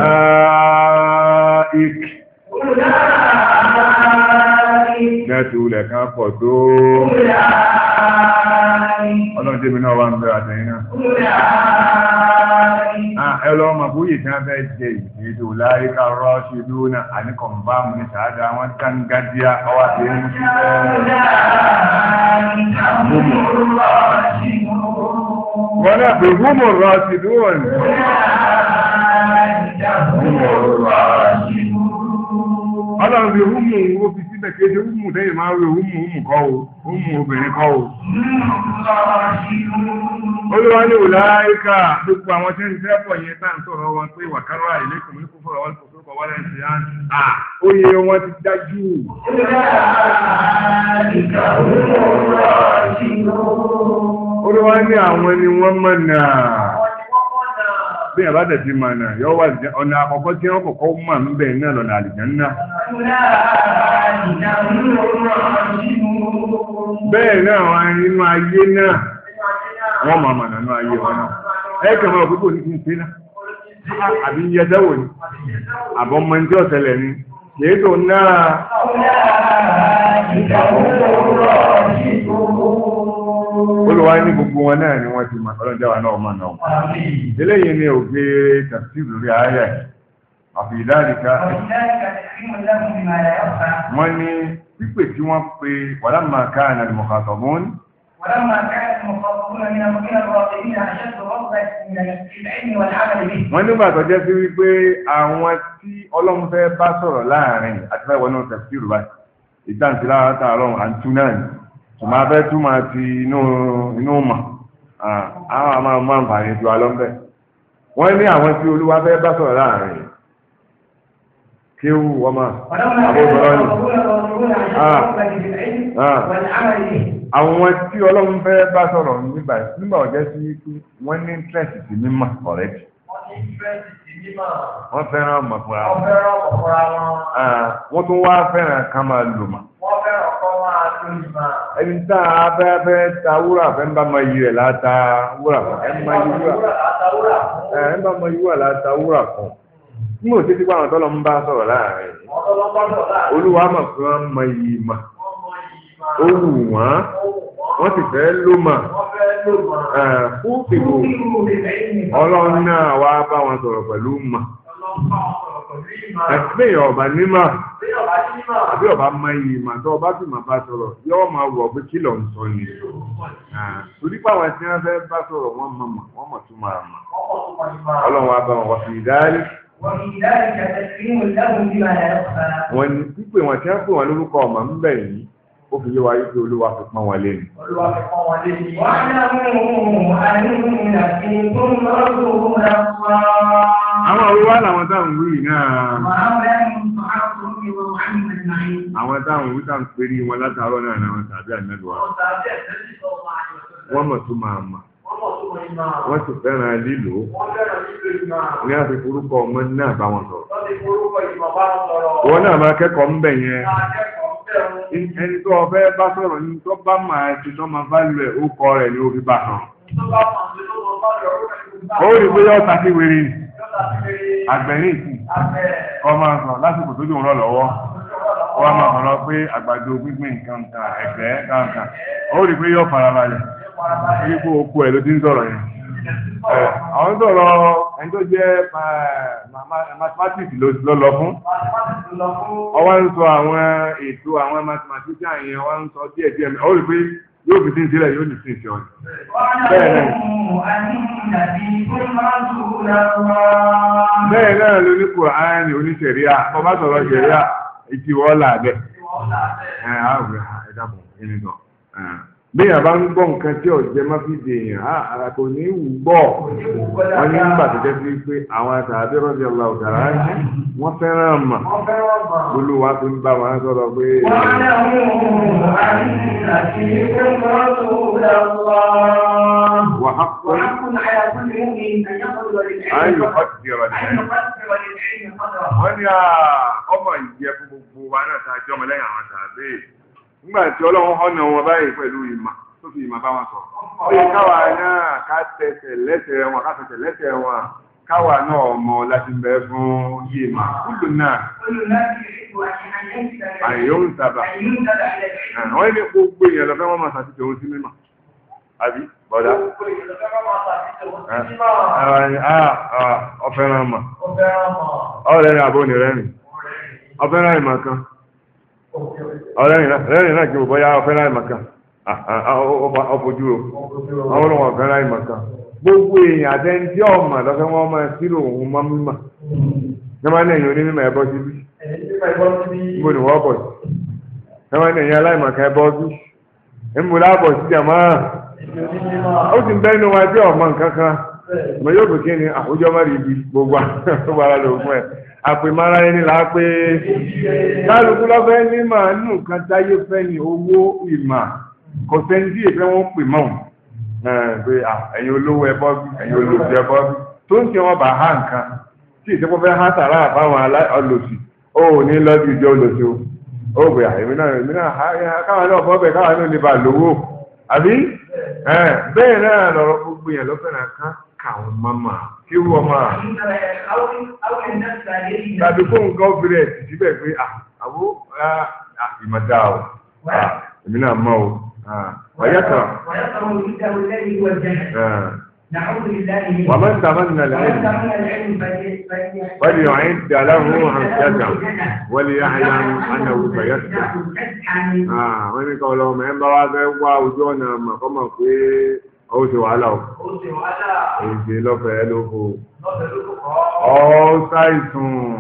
ìkì. Nẹ́tù ilẹ̀ kan pọ̀ tó ọlọ́run tí mi náà wá ń bẹ̀rẹ̀ àtẹ̀yìn náà. Ẹ lọ ọmọ búyì tí wọ́n fẹ́ jẹ ìdíjò láríká rọ́ọ̀ṣì lónà àníkọ̀mbáàmù ní sàádà wọn dáńgájíá ọwá tí ń pé húmù rọ́ọ̀sì dúwọ̀n. Ọlọ́run fi húmù ó fi síbẹ̀ kéde húmù lẹ́yìn máa rí húmù húmù kọ́ o, húmù obìnrin kọ́ o. Olúwa ní òláíkà gbogbo àwọn tí ń tẹ́pọ̀ yẹn tá ń sọ̀rọ̀ wọn pé wàkárọ̀ àìlékùn ní kò fọ́rọ̀ wọn kò fọ́rọ̀ wọn lẹ́sìn án. À ó yẹ wọn ti dájú. Olúwa ní àwọn ni wọ́n mọ̀nà. Bí ẹ̀ bá tẹ̀ sí mọ̀nà, yọ wà ọ̀nà àkọ́kọ́ tí wọ́n kọ̀kọ́ mọ̀ ń bẹ̀ náà lọ́nà àlùjánnà. Bẹ́ẹ̀ náà wọn nínú ayé náà, wọ́n mọ̀ mọ̀nà nínú ayé wọn náà. Ẹ kàn máa púpọ̀ ní kí n ṣe náà. Àbí ń yẹsẹ́ wò ni? Àbọ̀ mọ ní tí ọ̀sẹ̀lẹ̀ ni? Kìí tó náà. Olúwa ní gbogbo wọn náà ni wọ́n ti mọ̀ ọlọ́jọ́wà náà mọ̀ náà. Eléyìí ni ògbé tafsir lórí ayé àfi ìdáríká. Wọ́n ní pípè tí wọ́n pe walamma kana al-mukhatabun. Wọ́n nígbà tó jẹ́ sí wípé àwọn tí Ọlọ́run fẹ́ bá sọ̀rọ̀ láàrin àti fẹ́ wọnú tafsir báyìí. Ìdáǹtí lára tààrọ̀ àǹtú náà ni. Tùmọ̀ abẹ́ túmọ̀ ti inú mọ̀, àwọn àmà máa ń fàyè ju alọ́mbẹ̀. Wọ́n ní àwọn tí Olúwa fẹ́ bá sọ̀rọ̀ láàrin kí ó wọ́n máa àbúrò ní. Àwọn tí Ọlọ́run fẹ́ bá sọ̀rọ̀ nígbà ọ̀jẹ́ sí pé wọ́n ní interest sí mímọ̀ ọ̀rẹ́dì. Wọ́n fẹ́ràn ọmọ fúnra wọn. Wọ́n tún wá fẹ́ràn ká máa lò mà. Ẹni tá a bẹ́ bẹ́ ta wúrà fẹ́ ń bá ma yí rẹ̀ láta wúrà fún ẹ ń bá ma yí wúrà láta wúrà fún. Ní mo títí pàwọn tọ́lọ ń bá sọ̀rọ̀ láàrin. Olúwa mọ̀ pé wọ́n mọ iyì mà. Ó wù wọ́n, wọ́n sì fẹ́ ló mà. Fún ìbò Ọlọ́run náà wá bá wọn sọ̀rọ̀ pẹ̀lú mà. Ẹ̀sìn ọ̀bà nímà. Àbí ọba mọ iyì mà tó ọba sì mà bá sọ̀rọ̀ yọ́ máa wọ̀ pé kí lọ ń sọ ni. Torí pàwọn tí wọ́n fẹ́ bá sọ̀rọ̀ wọ́n mọ̀ mà wọ́n mọ̀ tún máa mà. Ọlọ́run wá bá wọn wọ́n fi ìdárí. Wọ́n ní pípé wọn tí wọ́n pè wọn lórúkọ ọmọ ń bẹ̀ yìí ó fi yé wa yí pé Olúwa fi pọ́n wọn lé ni. Olúwa fi pọ́n wọn lé ni. Wọ́n á mú àyínlá sí gbogbo ọdún rẹ̀ wá. Àwọn olúwa làwọn táwọn wí náà. Àwọn táwọn wí táwọn péré wọn látàárọ̀ náà náà tàbí ànẹ́lùwà. Wọ́n mọ̀ tó máa mà. Wọ́n sì fẹ́ràn lílò. Ní a fi forúkọ ọmọ náà bá wọn sọ̀rọ̀. Wọ́n náà máa kẹ́kọ̀ọ́ ń bẹ̀ yẹn. Ẹni tó ọfẹ́ bá sọ̀rọ̀ ní tó bá máa ti tó máa bá lù ẹ̀ ó kọ rẹ̀ ní orí bá hàn. Ó rí pé yọ́ ta sí wèrè ni. Àgbẹ̀rí ìsìn ọmọ ọ̀sán lásìkò tó dùn rọ̀ lọ́wọ́ wọ́n máa kọ̀rọ̀ pé àgbàdo gbígbìn nǹkan kan ẹ̀gbẹ́ kankan ó rí pé yóò farabalẹ̀ ní kó okú ẹ̀ ló ti ń sọ̀rọ̀ yẹn. Àwọn sọ̀rọ̀ ẹni tó jẹ́ mathematics ló lọ fún ọwọ́ ń sọ àwọn ètò àwọn mathematician yẹn wọ́n ń sọ díẹ̀ díẹ̀ ó rí pé yóò fi sín sílẹ̀ yóò ní sín sí ọ̀nà. Bẹ́ẹ̀ náà bẹ́ẹ̀ náà ló ní Kùránì oníṣẹ̀ríà ọba sọ̀rọ̀ ṣẹ̀ríà ìtì wọ́ọ́lá bẹ́ẹ̀. Ẹ̀ á rẹ̀ ẹ̀dàbọ̀ ẹni gan. Bí yàrá ń gbọ́ nǹkan tí ọ̀jẹ́ má fi dè yàn á kò ní wù gbọ́. Wọ́n ní nígbà tó jẹ́ sí pé àwọn àtàbí rọ́bì ọ̀la ọ̀tàrà wọ́n fẹ́ràn mà. Olúwa tó ń bá wọn sọ̀rọ̀ pé. Wọ́n náà mú àti وحق على كل مؤمن أن يقدر أن يقدر wọ́n ní ọmọ ìjẹ́ fún gbogbo wa náà tàjọ́ ọmọ lẹ́yìn àwọn tàbí nígbà tí Ọlọ́run ọ̀nà wọn báyìí pẹ̀lú ìmọ̀ tó fi ìmọ̀ bá wọn sọ ó yẹ káwa náà ká tẹ̀sẹ̀ lẹ́sẹ̀ wọn ká tẹ̀sẹ̀ lẹ́sẹ̀ wọn káwa náà mọ láti bẹ fún ìmọ̀ kúlù náà àyè ń sábà wọ́n ní gbogbo èèyàn lọ́fẹ́ wọn máa ṣàtìjọ ohun sí mímọ̀ àbí bọ́dá ọ̀fẹ́ràn mà ọ̀rẹ́rìn àbóni rẹ́rìn ọ̀fẹ́ràn ìmọ̀ kan ọ̀rẹ́rìn náà kí o bọ́yá ọ̀fẹ́ràn ìmọ̀ kan ọ̀fojú o àwọn olóòwò ọ̀fẹ́ràn ìmọ̀ kan gbogbo èèyàn àtẹnudí ọmọ lọ́fẹ́ wọn máa sírò òun mọ́ mímọ́ ní wọ́n ní ẹ̀yìn onímọ̀ ẹ̀bọ́ síbí níbo ni wọ́n bọ̀ sí ní wọ́n ní ẹ̀yìn aláìmọ̀kan ẹ̀bọ́ sí níbo láàbọ̀ sí jàmá ó sì ń bẹ́ nínú wa tí ọmọ nǹkan kan mo yóò fi kí ni àwùjọ má rí ibi gbogbo àwọn ará lò fún ẹ àpèmára ẹni là á pé kálukú lọ́fẹ́ ní màá nù kan táyé fẹ́ ni owó ìmà kò sẹ́ńdí ìfẹ́ wọn pè mọ́ pé ẹ̀yin olówó ẹbọ bí ẹ̀yin olóòtú ẹbọ bí tó ń ṣe wọn bá há nǹkan tí ìṣẹ́pọ̀ fẹ́ há sàrà àbáwọn ọlọ́sì ó ní lọ́dún ìjọ olóṣì o ó gbé èmi náà èmi náà káwọn náà bọ́ bẹ̀ káwọn náà lè bá lówó àbí bẹ́ẹ̀ náà lọ́rọ̀ gbogbo yẹn lọ́fẹ́ náà ká káwọn máma kí wọ́n máa tàbí fún nǹkan obìnrin ẹ̀ síbẹ̀ pé àwọ ìmọ̀dá o èmi náà mọ́ o ويكره ومن تمنى العلم فليعد له حجته وليعلم انه سيسمع wọ́n ní kọ́ lọ́wọ́ mẹ́rin bá wá fẹ́ wá ojú ọ̀nà àmà kọ́mọ̀ pé ó ṣe wàhálà ò èdè lọ́fẹ̀ẹ́ lóko ọ́ ṣàìsùn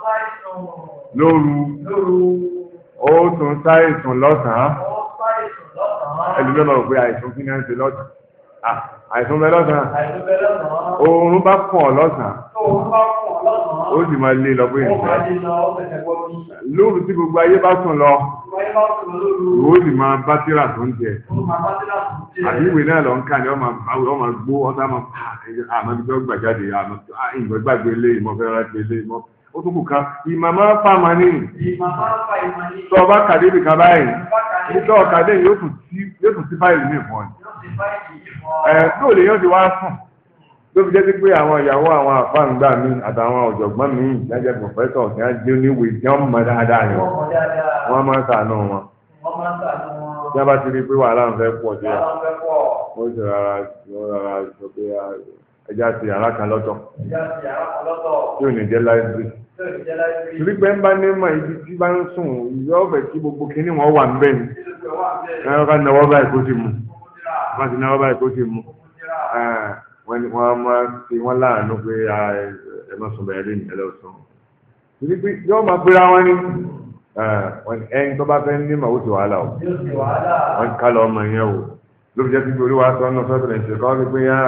lóru ó tún ṣàìsùn lọ́sàn-án ẹlùmí ọmọ òpé àìsùn kí ní à ń ṣe lọ́sàn àìsùn bẹ lọ́sàn oòrùn bá pọ̀ lọ́sàn ó sì máa lé lọ pé ìṣẹ́ lóòrùn tí gbogbo ayé bá sùn lọ ó sì máa bá tíra tó ń jẹ àbí ìwé náà lọ ń kà ní ọmọ gbó ọ̀tá máa àmọ́ ibi tó gbàjáde àmọ́ ìgbẹ́ gbàgbé ilé ìmọ̀fẹ́ rántí ilé ìmọ̀ ó tún kù kan ìmọ̀ máa ń fà máa ní tó ọba kàdé ibìkan báyìí nígbà ọ̀kadé yóò tún sí fáìlì ní ìfọ̀n ẹ̀ tó lè yóò ti wá sùn tó fi jẹ́ sí pé àwọn ìyàwó àwọn àfáàǹgbà mi àtàwọn ọ̀jọ̀gbọ́n mi lájẹ́ pòfẹ́sọ̀ tí wọ́n jẹ́ oníwèé tí wọ́n mọ dáadáa ni wọ́n máa ń ṣàánú wọn tí wọ́n bá ti rí pé wàhálà ń fẹ́ pọ̀ díẹ̀ ó sì rárá rárá sọ pé ẹja ti yàrá kan lọ́tọ̀ tí ò ní jẹ́ láìpẹ́ torí pé ń bá ní mọ̀ ibi tí bá ń sùn yóò fẹ́ kí gbogbo kinní wọn wà níbẹ̀ ni ẹ̀rọ ká náwó báyìí kó ti mú wọ́n ti náwó báyìí kó ti mú wọ́n máa fi wọ́n láàánú pé ẹ má sùn bẹ̀rẹ̀ lẹ́yìn ẹlẹ́sùn torí pé yóò máa pera wọn ní ẹni tó bá fẹ́ ní màá ó ti wàhálà o wọ́n ká lọ ọmọ yẹn o ló fi jẹ́ sí pé olúwa sọ ọ́nà sọ́tò lè ṣe kọ́ wípé yá.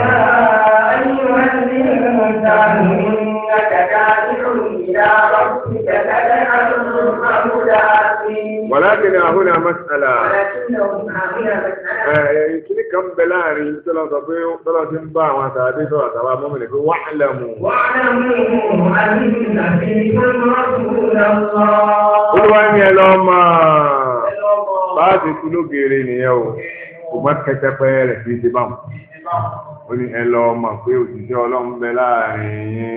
ولكن هنا مسألة كل كم بلاري تلا تبيو تلا تنبع وتعدي تلا تلا مؤمن يقول واعلموا واعلموا أن فيكم رسول الله قل وين يا لما بعد كل غيرين يوم وما كتبه لفي دبام ó ní ẹ lọ mọ̀ pé òṣìṣẹ́ ọlọ́run bẹ láàrin yín.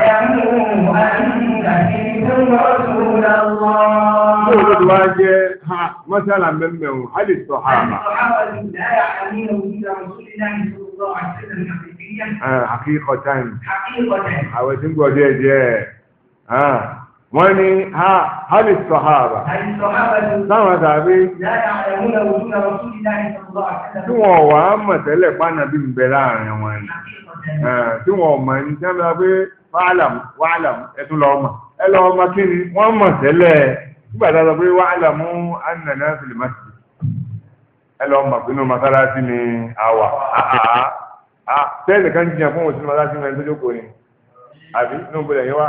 Bóò ló ti wá jẹ́ mọ́sálà mẹ́mẹ́rún, a lè sọ àmà. Àkíkọ̀tán, àwẹ̀ tí ń gbọ́ díẹ̀ díẹ̀. Wọ́n ní ha lè sọ àbà. Sáwọn tàbí tí wọ́n wà á mọ̀ tẹ́lẹ̀ pánàbí ń bẹ láàrin wọn ni. Tí wọ́n mọ̀ ní tí wọ́n bá pé wàhálàmù wàhálàmù ẹ̀tún lọ mọ̀. Ẹ lọ mọ̀ kí ni wọ́n mọ̀ tẹ́lẹ̀ nígbàtà sọ pé wàhálàmù ànàná fìlìmọ́sì. Ẹ lọ mọ̀ pínú mọ́sálásí ni àwà. Tẹ́lẹ̀ kan jìyàn fún òsínú mọ́sálásí mẹ́rin tó jókòó ni. Àbí inú ìbílẹ̀ yẹn wà.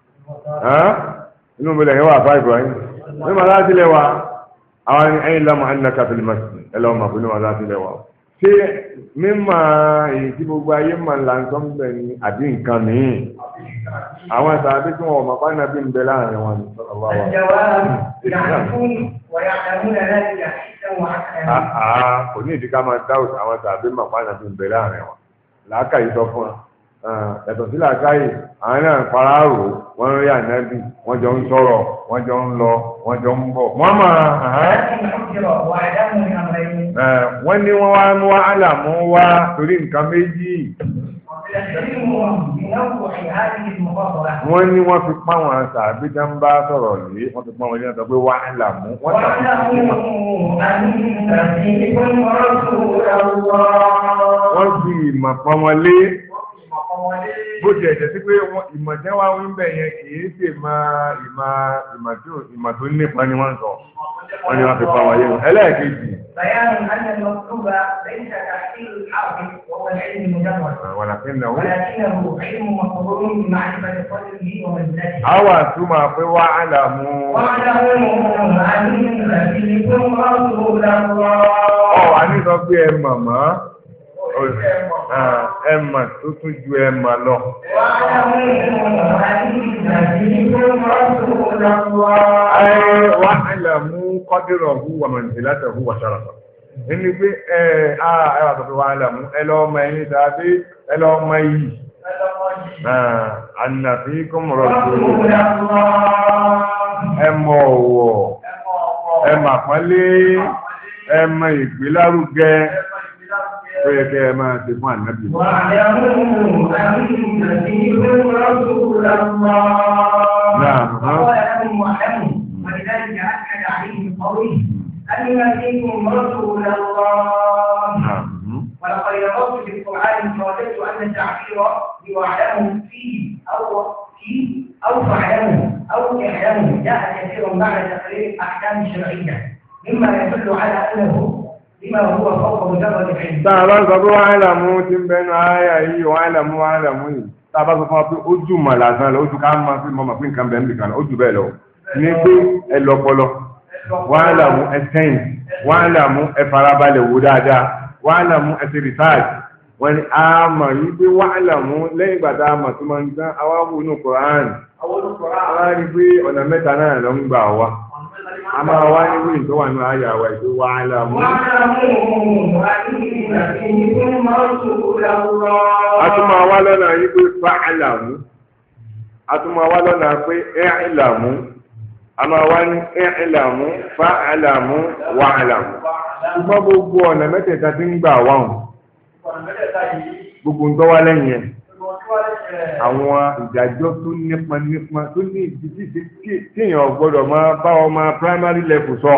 inú mi lẹ́yìn wà fáì Ibrahim ní ma láti lẹ́wà àwọn ẹ̀yìn lámọ̀ annaka fil masjid ẹlọ́wọ́ ma fún ní ma láti lẹ́wà ṣé mímọ̀ èyí tí gbogbo ayé mọ̀ láńtọ́ ń bẹ̀ ní àbí nǹkan mìíràn àwọn ẹ̀sà àbí tí wọ́n mọ̀ fáìnà bí ń bẹ láàrin wọn ni kò ní ìdíkà máa dáwò àwọn ẹ̀sà àbí mọ̀ fáìnà bí ń bẹ láàrin wọn làákà yìí sọ fún wa ẹ̀tọ̀ sí làákàyè àwọn náà paráàrò wọ́n rí ànábì wọ́n jọ ń sọ̀rọ̀ wọ́n jọ ń lọ wọ́n jọ ń bọ̀ wọ́n máa wọ́n ní wọ́n wá mú àlàmú wá torí nǹkan méjì wọ́n ní wọ́n fi pa wọn àṣà àbíjá ń bá sọ̀rọ̀ lé wọ́n fi pa wọn ní ọ̀tọ̀ pé wá àlàmú wọ́n tàbí wọ́n fi ìmọ̀ pọ́nmọlé bó ti ẹ̀jẹ̀ sí pé ìmọ̀ jẹ́ wá ń bẹ̀ yẹn kì í ṣe ìmọ̀ tó nípa ni wọ́n sọ wọ́n ni wọ́n fi pọ́nmọlé ẹlẹ́ẹ̀kejì ولكنه ولكنه علم مطلوب بمعرفة قدره ومنزلته. أو ثم واعلموا واعلموا أن فيكم رسول الله. أو أن يصبي ماما ẹ mà tó tún ju ẹ mà lọ. wa'lamu qadrahu wa manzilatahu wa sharafahu. ẹni pé ẹ ẹ wà tó fi wa'lamu ẹ lọ́ọ́ mọ ẹyin tàbí ẹ lọ́ọ́ mọ iyì. anna fikum rasulullah. ẹ mọ ọ̀wọ̀ ẹ mà pọ́nlé ẹ mọ ìgbélárugẹ. Oye kẹ́ ẹ máa ṣe fún ànábì. Wà á yà mú àmì رسول الله. نعم. وقال لهم واعلموا ولذلك أكد عليهم قوله أن فيكم رسول الله. نعم. ولقد نظرت في القرآن فوجدت أن التعبير بواعلموا فيه أو فيه أو فاعلموا أو اعلموا جاء كثيرا بعد تقرير الأحكام الشرعية مما يدل على أنه بما هو فوق مجرد العلم. Tàbá sọ pé wọ́n àìlàmú tí ń bẹnu ààyà yìí wọ́n àìlàmú wọ́n àìlàmú yìí. Tàbá sọ fún wa pé ó jù mọ̀ lásán lọ, ó jù ká máa fi mọ̀ pé nǹkan bẹ̀rẹ̀ nìkan ó jù bẹ́ẹ̀ lọ. Ní pé ẹ lọ́pọlọ, wọ́n àìlàmú ẹ sẹ́yìn, wọ́n àìlàmú ẹ farabalẹ̀ wò dáadáa, wọ́n àìlàmú ẹ ti rìsáàjì. Wọ́n ní a mọ̀ yìí pé wọ́n àìlàmú lẹ́yìn ìgbà tá a mọ̀ tó máa ń tán àwọn àbúrò Kùránì. Àwọn rí pé ọ̀nà mẹ́ta náà ló ń gbà wá. A máa wá ní wíìn tó wà ní àyà wa ìlú wa àìlàmú. A tún máa wá lọ́nà yí pé fa'alamu. A tún máa wá lọ́nà pé i'lamu. A máa wá ní i'lamu, fa'alamu, wa'alamu. Ṣùgbọ́n gbogbo ọ̀nà mẹ́tẹ̀ẹ̀ta tí ń gbà wáhùn. Gbogbo ń tọ́wá lẹ́yìn ẹ̀. Àwọn ìdájọ́ tó nípa nípa tó ní ìdíjí tí èèyàn gbọ́dọ̀ máa bá ọmọ primary level sọ.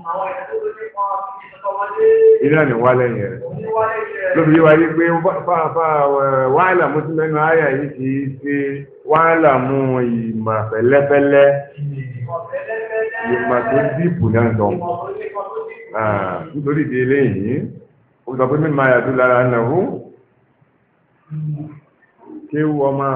Iná ni wá lẹ́yìn rẹ̀. Lóbi yíwa yí pé wàhálà mú sí mẹ́nu àyà yìí kì í ṣe wàhálà mú ìmọ̀ pẹ̀lẹ́pẹ̀lẹ́ ìmọ̀ tó dìbò náà sọ. Nítorí ìdí eléyìí, ó sọ pé mímọ̀ àyàdú lára náà hù. Kéwú ọmọ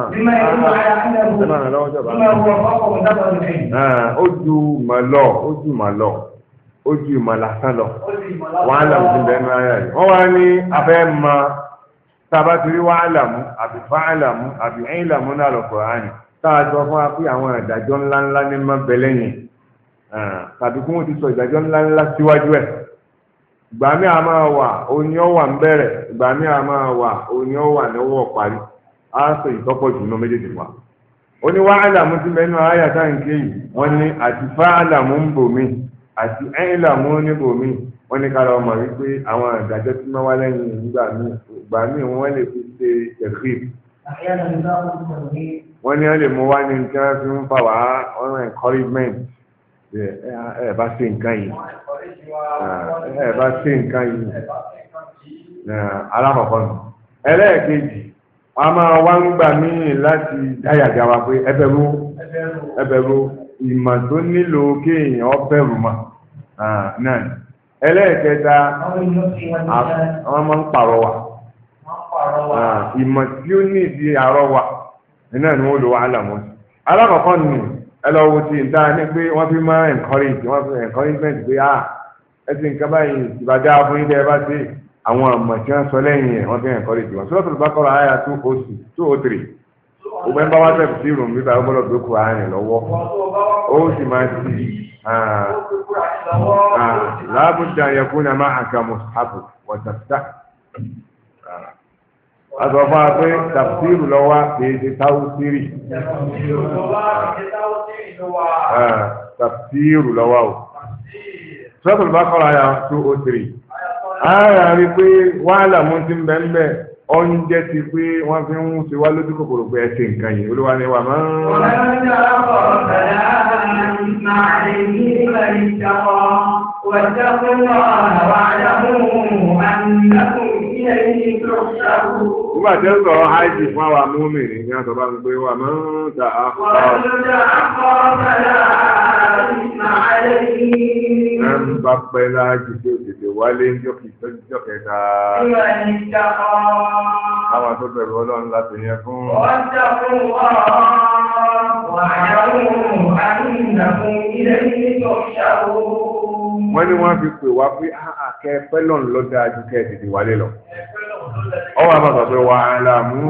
ó ju màlọ́ ó ju màlọ́ ó ju màlásán lọ wàhálà mú bẹ́ẹ̀ ayà yìí wọ́n wá ní abẹ́ ma tába ti rí wàhálà mú àbí fàhálà mú àbí ẹ̀yìnlá mú náà lọ Kùránì táà sọ fún wa pé àwọn ìdájọ́ ńláńlá ní má bẹ lẹ́yìn tàbí kí wọ́n ti sọ ìdájọ́ ńláńlá síwájú ẹ̀ ìgbà mi à máa wà òní ó wà ń bẹ̀rẹ̀ ìgbà mi à máa wà òní ó wà ní ọwọ́ parí. A sọ ìtọ́pọ̀ jù lọ méjèèjì wa. Ó ní wa'lamu tí mẹ́nu àyà táǹkì yìí, wọ́n ní àti fa'lamu ń bò mí, àti i'lamu ní bò mí. Wọ́n ní kára ọmọ wípé àwọn àdájọ́ tí wọ́n wá lẹ́yìn nígbà míì, ìgbà míì wọ́n lè fi ṣe ẹ̀kíp. Wọ́n ní wọ́n lè mú wá ní tí wọ́n fi ń fà wá ọ̀nà encouragement. Ẹ bá ṣe nǹkan yìí. Ẹ bá ṣe nǹkan yìí. Alákọ̀ọ́kọ́ nù. Ẹlẹ́ẹ̀kejì. A máa wá ń gbà míì láti dáyàgá wa pé ẹbẹ̀rú ẹbẹ̀rú ìmọ̀ tó nílò kéèyàn ọbẹ̀rù mà náà ẹlẹ́ẹ̀kẹta àwọn máa ń pàrọwà ìmọ̀ tí ó ní ìdí àrọwà náà ni wọ́n lò wàhálà mọ́ sí. Alákọ̀ọ́kọ́ nù ẹlọ́wọ́ tí ń dá ní pé wọ́n fi máa encourage wọ́n fi encouragement pé ah ẹ ti nǹkan báyìí ìbàjá fún yín tẹ́ ẹ bá ṣe àwọn àmọ̀ tí wọ́n sọ lẹ́yìn ẹ̀ wọ́n fi hàn kọ́lé jùlọ Suratul Baqara àyà two oh two two oh three ògbẹ́ bá wá tẹ̀sí sí ìrùn bíbá ọgbọ́dọ̀ tó kù àárín lọ́wọ́ ó sì máa ti láàbùdá yakuna ma'aka mushafu wọ̀tàtà àtọ̀ fún wa pé tafsiru lọ́wọ́ kìí ṣe táwùsírì tafsiru lọ́wọ́ o Suratul Baqara àyà two oh three. Ààrẹ rí pé wàhálà mú ti ń bẹ́ ń bẹ́ oúnjẹ ti pé wọ́n fi ń ṣe wá lójú kòkòrò pé ẹsẹ̀ nǹkan yìí olúwa ni wà máa ń. wọ́n ń jẹ́ ọkọ̀ ọ̀sẹ̀ máa lè ní ilẹ̀ ìjọba wọ́n jẹ́ pé wọ́n àwọn Nígbà tí ó sọ̀rọ̀ háìjì fún àwọn amúmìnì ní àtọ̀ bá ń gbé wà máa ń ta àkọ́. Ẹ ń bá pẹ́ láàájì tí ó tètè wálé ń jọ́ kìí tọ́jú jọ́ kẹta. Àwọn tó bẹ̀rù Ọlọ́run láti yẹn fún. Wọ́n ní wọ́n fi pè wá pé àkẹ́ pẹ́lọ́n ló dáa ju kẹ́ tètè wálé lọ. Ọwọ́ àmọ́ sọ pé wà á là mú.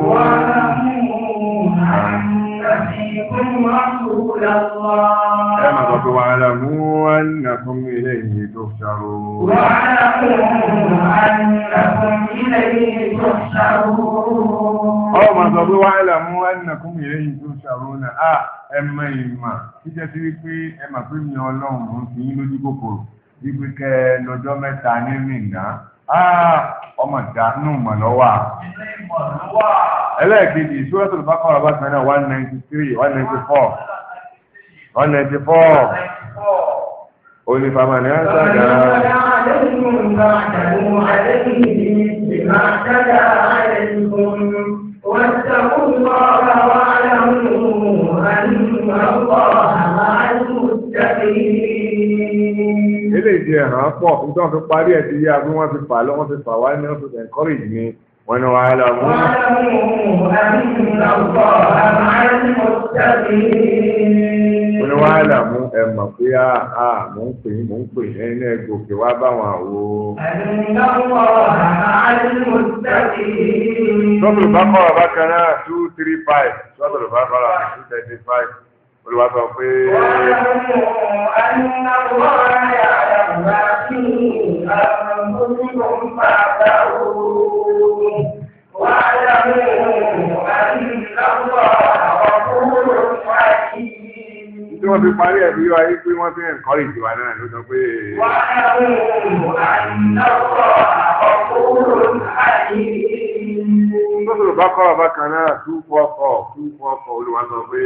Ẹ máa sọ pé wà á là mú ànàkùn ilé ìyè tó ṣàrò. Wà á là mú ànàkùn ilé ìyè tó ṣàrò. Ọwọ́ máa sọ pé wà á là mú ànàkùn ilé ìyè tó ṣàrò náà. À ẹ mọ ìmọ̀ títẹ́ sí wípé ẹ mà pé mi Ọlọ́run ń fi yín lójú kòkòrò. Wípé kẹ lọ́jọ́ mẹ́ta ní Mínà, ọmọ ìdánù mọ̀ lọ́wọ́. Ẹlẹ́ẹ̀kejì, Suratul Baqara bá tẹ̀lé one ninety three, one ninety four, one ninety four. Onífàmà ní àṣàdá. واتقوا الله واعلموا أن الله مع المتقين. Eléyìí ẹ̀hàn pọ̀ nígbà wọn fi parí ẹ̀ ti yá bí wọ́n fi fà lọ wọ́n fi fà wá ní wọ́n fi encourage ni wọ́n ní wàá là mú. Wọ́n ní wàá là mú ẹ̀ mọ̀ pé à à mò ń pè mò ń pè ẹ̀yin náà gòkè wá báwọn àwo. Sọ́tò Baqara bákan náà two three five Sọ́tò Baqara two thirty five olùwà sọ pé. Tí wọ́n fi parí ẹ̀bí wa yí pé wọ́n fi encourage wa náà ló sọ pé. Sọ́tò Baqara bákan náà two four four two four four olùwà sọ pé.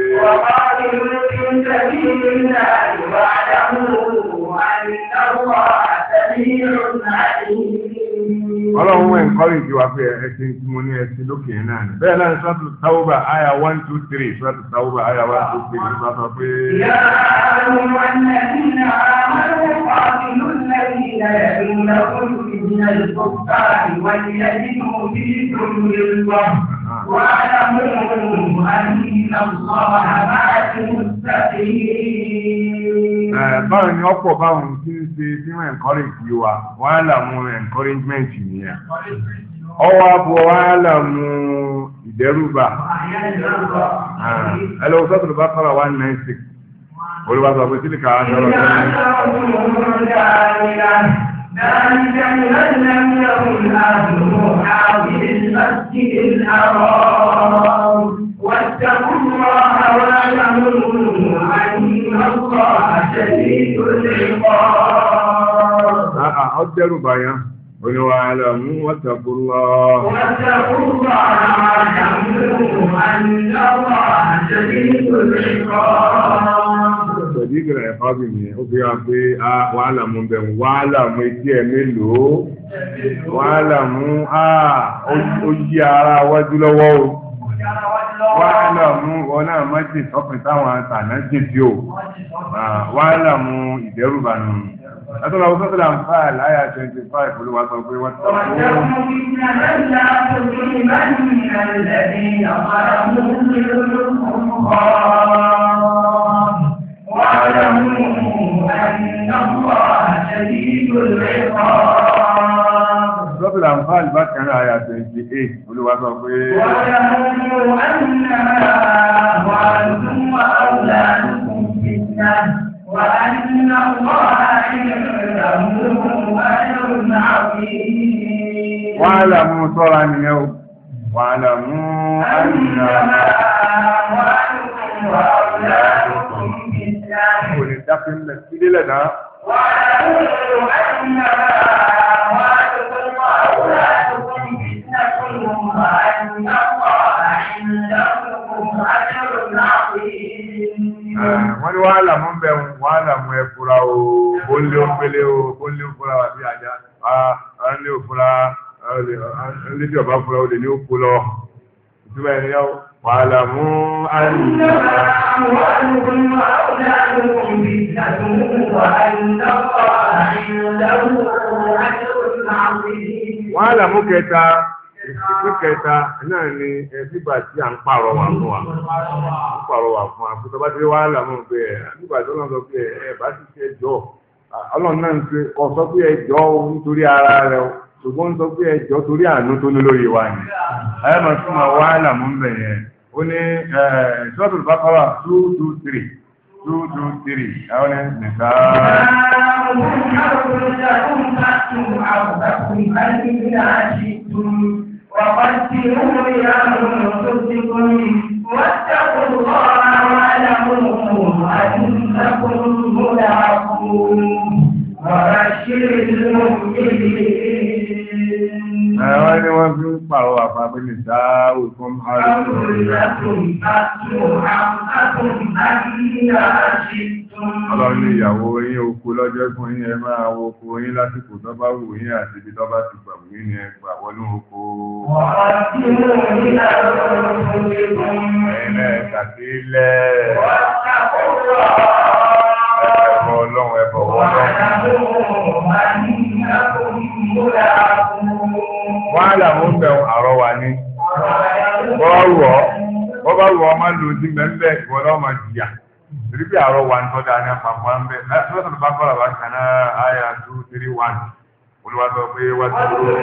Ọlọ́run wọ́n encourage wa pé ẹ̀sìn tí mo ní ẹ̀sìn lókè náà ni. Bẹ́ẹ̀ náà Sọ́tò Tawba àyà one two three Sọ́tò Tawba àyà one two three ló sọ pé. Yā ayyuhal-ladhīna āmanū qātilū alladhīna yalūnakum minal kuffāri walyajidu fīkum ghilzah wa'lamū anna Allāha ma'al muttaقīn. Báwo ni ọ̀pọ̀ báwọn tí ń ṣe tí wọ́n encourage wa wọ́n á là mú encouragement nìyẹn. Ọwọ́ abo wọ́n á là mú ìdẹ́rùbà. Ẹ lọ Suratul Baqara one nine six. Olùwàsó pé sílíkà aṣọ ọ̀rọ̀ sẹ́yìn. ذلك لمن لم يكن أهله حاضر المسجد الحرام واتقوا الله واعلموا أن الله شديد العقاب. أقدروا بيان واعلموا واتقوا الله واتقوا الله واعلموا أن الله شديد العقاب. Ṣèdíkì rẹ̀ fábì ní ó fi hàn pé wàhálà mú bẹ̀rù wàhálà mú etí ẹ̀ mélòó wàhálà mú ó yí ara wájú lọ́wọ́ o wàhálà mú ọ̀nà májì sọ́pìn táwọn àtàná jèjì o wàhálà mú ìdẹ́rùbànú. Látọ́lá ọ̀sán tó dáa fáà láyà twenty five olúwa sọ pé wọ́n tọ́ Sọ́bìlà ń fà ìbákan náà àyà twenty eight olúwa sọ pé وأن الله عنده أجر عظيم. واعلموا ترى اليوم واعلموا أنما أموالكم وأولادكم فتنة. ولتقل المسجد لنا. واعلموا أنما أموالكم وأولادكم فتنة وأن الله عنده أجر عظيم. Wọ́n ní wàhálà mú bẹ̀rù wàhálà mú ẹ̀fúra o, ó lé òpele o, ó lé òfúra wà bí àjá, ó lé òfúra, lédè ọba fúnra ó lè ní ó kó lọ ìtumọ̀ ẹni yá wàhálà mú àyè. wàhálà mú kẹta ìsìnkú kẹta náà ni nígbà tí à ń pàrọwà fún wa ń pàrọwà fún wa tó bá ti rí wàhálà mú pé ẹ nígbà tí Ọlọ́run sọ pé ẹ bá ti ṣe ẹjọ́ Ọlọ́run náà ń pè kọ sọ pé ẹjọ́ nítorí ara rẹ o ṣùgbọ́n ń sọ pé ẹjọ́ torí àánú tó ní lórí wa ni ẹ máa tún máa wàhálà mú bẹ̀ yẹn ó ní Suratul Baqara two two three two two three àwọn ẹ̀ nìkan. وقدموا لأنفسكم واتقوا الله واعلموا أنكم ملاقوه وبشر المؤمنين. Àwọn ni wọ́n fi ń pàrọ̀ àpapọ̀ ní sáàwù fún Ọlọ́run ní ìyàwó yín oko lọ́jọ́ fún yín ẹ máa wo oko yín lásìkò tó bá wù yín àti ibi tó bá ti gbà wù yín ni ẹ gbà wọnú oko. Ẹ̀yin náà ṣàtìlẹ̀. Ẹ̀bọ̀ Ọlọ́run ẹ̀bọ̀ wọ́n á làwọn ń bẹ̀rù àrọ́ wa ní bọ́ọ̀rọ̀ bọ́bá rọ̀ ọmọ lò sí mẹ́mbẹ́ ìwọ́n ọmọ jìyà torí pé àrọ́ wa ń tọ́jà ní àpapọ̀ ń bẹ́ lọ́sọ̀tọ̀ bá kọ́ra bá kan náà àyà two three one olúwa sọ pé wá sí ìlú.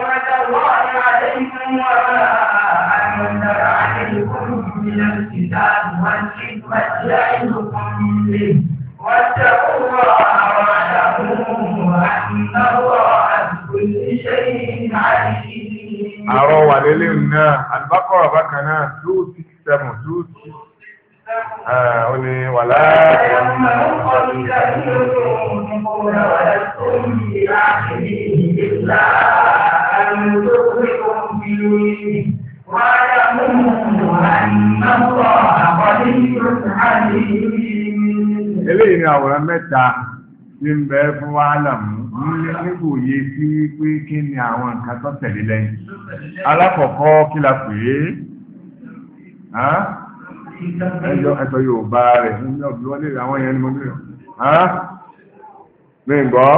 واتقوا الله واعلموا أن الله بكل شيء عليم. أروى لنا البقرة بكنا two six seven two six آه ولا يمنعكم كثيركم ولستم بآخره إلا أن تخرجوا فيه واعلموا أن الله قدير عليم. Eléyìí ni àwòrán mẹ́ta tí ń bẹ fún wàhálà mú nígbòye sí pé kí ni àwọn nǹkan tó tẹ̀lé lẹ́yìn. Alákọ̀ọ́kọ́ kí la pè é? Ẹjọ́ ẹ̀tọ́ Yorùbá rẹ̀ ní ọ̀bí wọlé àwọn èèyàn ni mo ní rẹ̀. Mi ń gbọ́?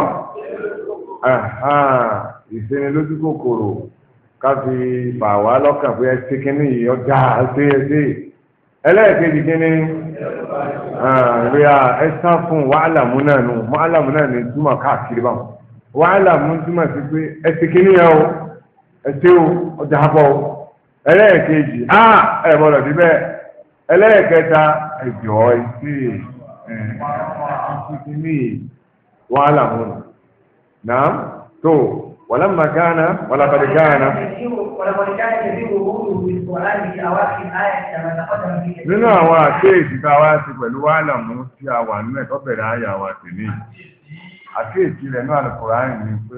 Ìṣẹ́nilójú kòkòrò ká fi bà wá lọ́kàn pé ẹ ṣe kíní yìí ọjà ṣe é ṣe. Ẹlẹ́ẹ̀kejì kíní rí a ẹ́sá fún wàhálàmú náà nù wàhálàmú náà ní túmọ̀ káàkiri báwọn wàhálàmú túmọ̀ sí pé ẹsẹ̀ kìíní yẹn o ẹsẹ̀ o ọjà bọ̀ o ẹlẹ́ẹ̀kejì á ẹ̀ bọ̀dọ̀ síbẹ̀ ẹlẹ́ẹ̀kẹta ẹ̀jọ̀ ẹsẹ̀ ẹsẹ̀ kìíní wàhálàmú náà tó ولما كان ولقد كان ولقد كان يزيد وجوده بالقرآن في أواخر آية كما تقدم في nínú àwọn àkéèsì tá a wá sí pẹ̀lú wàhálàmú tí a wà nínú ẹ̀kọ́ bẹ̀rẹ̀ àyà wa sí ní àkéèsì rẹ̀ náà Al-Qur'an ní pé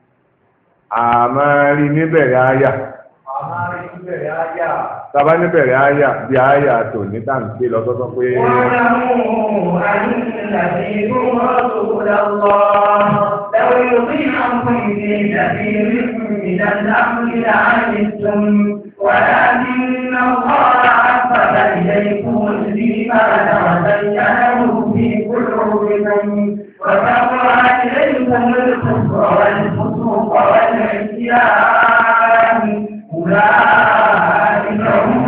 àmàrí níbẹ̀rẹ̀ àyà tàbá níbẹ̀rẹ̀ àyà bí àyà tó ní tàǹkì lọ́tọ́tọ́ pé لو يطيعكم في كثير من الأمر لعنتم ولكن الله حبب إليكم الإيمان وزينه في قلوبكم وكره إليكم الكفر والفسوق والعصيان أولئك هم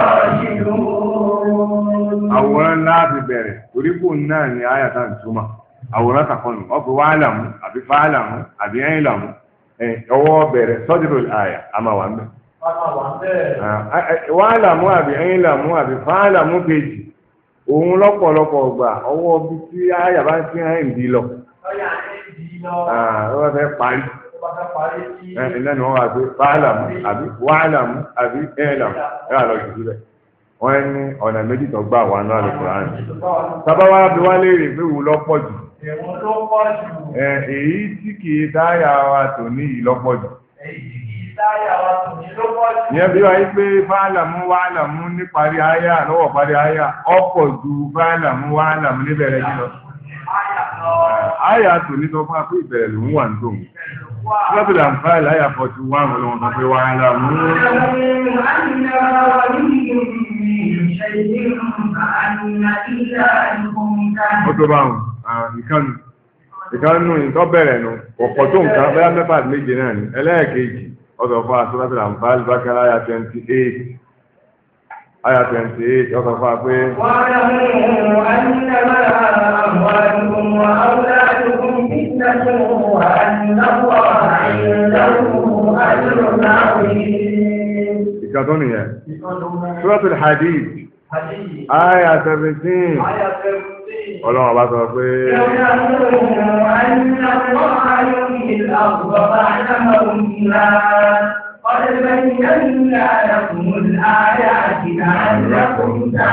الراشدون. أولا لا ببره تريكم ناني آية تنسمة àwòrán kàkọ́nù ọkọ̀ wàhálàmú àbí fàhálàmú àbí ẹ̀yìnlàmú ọwọ́ bẹ̀rẹ̀ sọ́dúrò àyà àmà wà ń bẹ̀. wàhálàmú àbí ẹ̀yìnlàmú àbí fàhálàmú kejì òun lọ́pọ̀lọpọ̀ gbà ọwọ́ bí tí àyà bá ń fi hàn ìdí lọ. wọ́n fẹ́ parí. iná ni wọ́n wà pé fàhálàmú àbí wàhálàmú àbí ẹ̀yìnlàmú ẹ̀rọ àlọ́ jù síbẹ̀. wọ́n ní ọ̀nà méjì tó gbà wà náà Al-Qur'an. sábà wá bí wọ́n léèrè pé wò lọ́pọ̀ jù. èyí tí kìí dáyà wa tò ní ìlọ́pọ̀ jù. ìyẹn bí wáyé pé fáàlàmú wàhálàmú ní parí àyà lọ́wọ́ parí àyà ọ̀pọ̀ ju fáàlàmú wàhálàmú níbẹ̀rẹ̀ jùlọ. àyà tò ní sọ fún wa pé ìbẹ̀rẹ̀ lòún wà ní tòun. Suratul Anfal àyà forty one ọlọ́run sọ pé wà á là mú. Ó tó bá wọn, ìkànnì. Ìkànnì ìtọ́ bẹ̀rẹ̀ nù, ọ̀pọ̀ tó nǹkan bẹ́yà mẹ́fà méje náà ni, ẹlẹ́ẹ̀kejì, ọ̀sọ̀ fún Suratul Anfal Baqara àyà twenty eight. Aya twenty eight ọkọ̀ fún apé. Wa'lamu annama amwalukum wa awladukum fitnatun wa anna Allaha 'indahu ajrun 'azim. Ìkà tó nìyẹn. Suratul Hadid. Aya seventeen. Ọlọ́run bá sọ pé. Anna Allaha yuhyi al-ardha ba'da mawtiha. قد بينا لكم الآيات لعلكم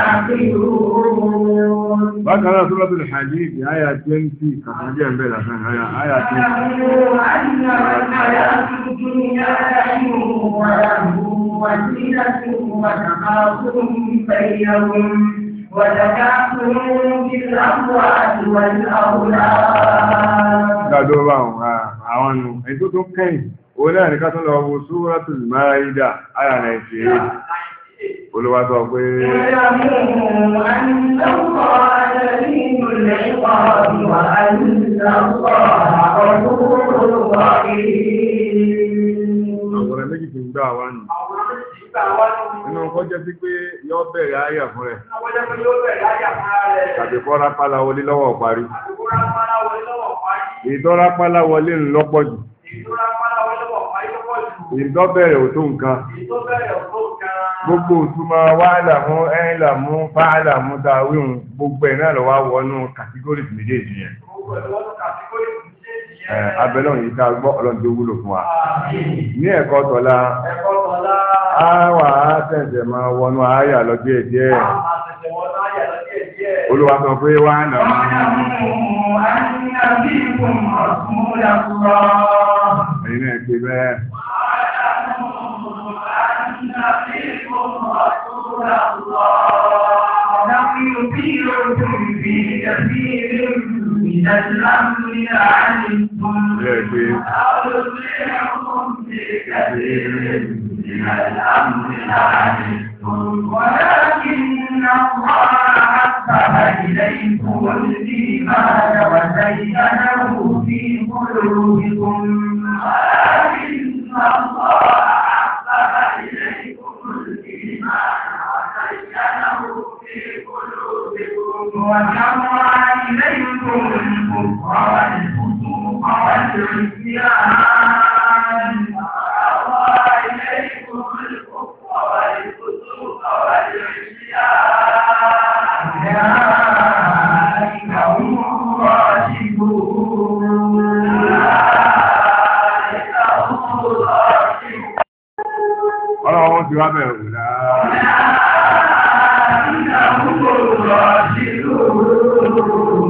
تعقلون. بقرة سورة الحديد آية عشرين كفاجئ بلا فهم آية عشرين. أن الحياة الدنيا لعب ولهو وزينة وتفاخر بينهم وتكاثر في الأموال والأولاد. قالوا لهم àwọn ètò tó kẹ́yìn òun náà ní ká tún lọ wo Suratul Maida àyà ninety-eight Olúwa sọ pé àwòrán méjì tí ń gbà wá nù nínú kọjá sí pé yọ́ bẹ̀rẹ̀ àyà fún rẹ̀ tàbí kọ́ rápálá wọlé lọ́wọ́ parí ìtọ́rápálá wọlé ń lọ́pọ̀ jù ìdọ́bẹ̀rẹ̀ ò tó nǹkan gbogbo òtúmọ̀ wa'lamu i'lamu fa'lamu tàwíhùn gbogbo ẹ̀ náà lọ wá wọnú kàtígórì méjèèjì yẹn abẹ́lẹ̀ òyìn tá a gbọ́ ọlọ́run tó wúlò fún wa ní ẹ̀kọ́ tọ́lá a wà á tẹ̀sẹ̀ máa wọnú àyà lọ díẹ̀ díẹ̀ Olúwa sọ pé wà á nà mú ẹ̀yin náà pé bẹ́ẹ̀. من الأمر عنكم أرجعكم بكثير من الأمر عنكم ولكن الله حبب إليكم الإيمان وزينه في قلوبكم ولكن الله حبب إليكم الإيمان وزينه في قلوبكم وكره إليكم الكفر والفسوق والعصيان وكره إليكم الكفر والفسوق والعصيان أولئك هم الراشدون أولئك هم الراشدون ọlọ́run ti wá bẹ̀rù náà أولئك هم الراشدون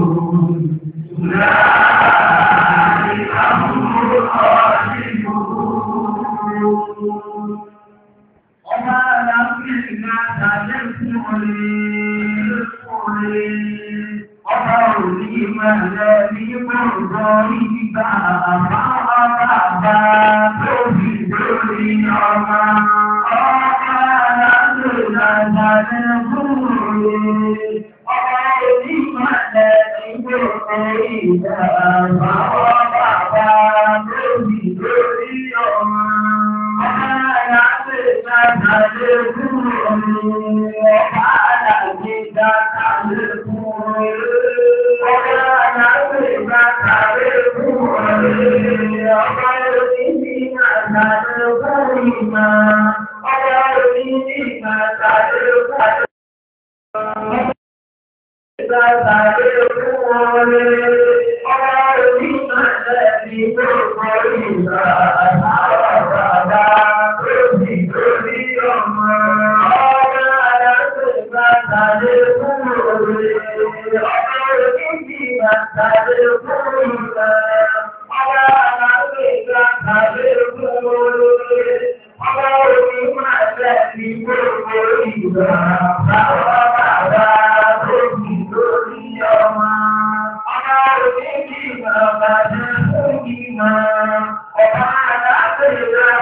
Ọba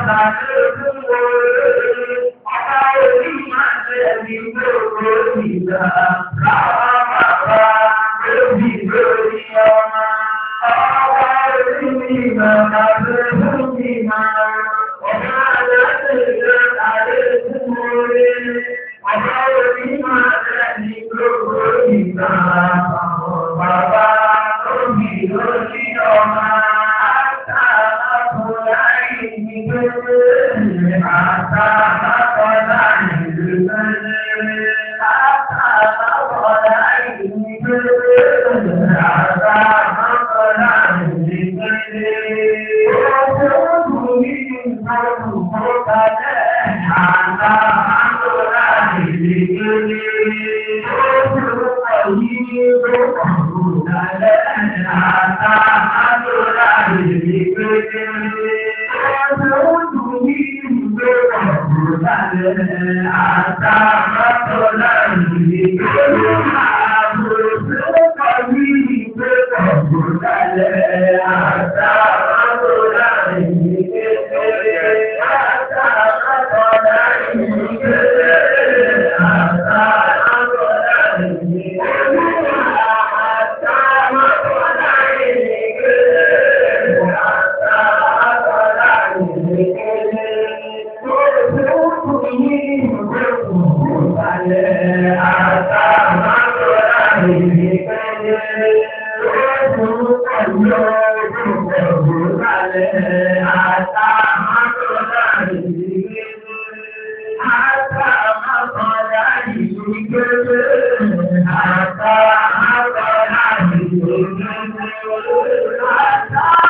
Hasta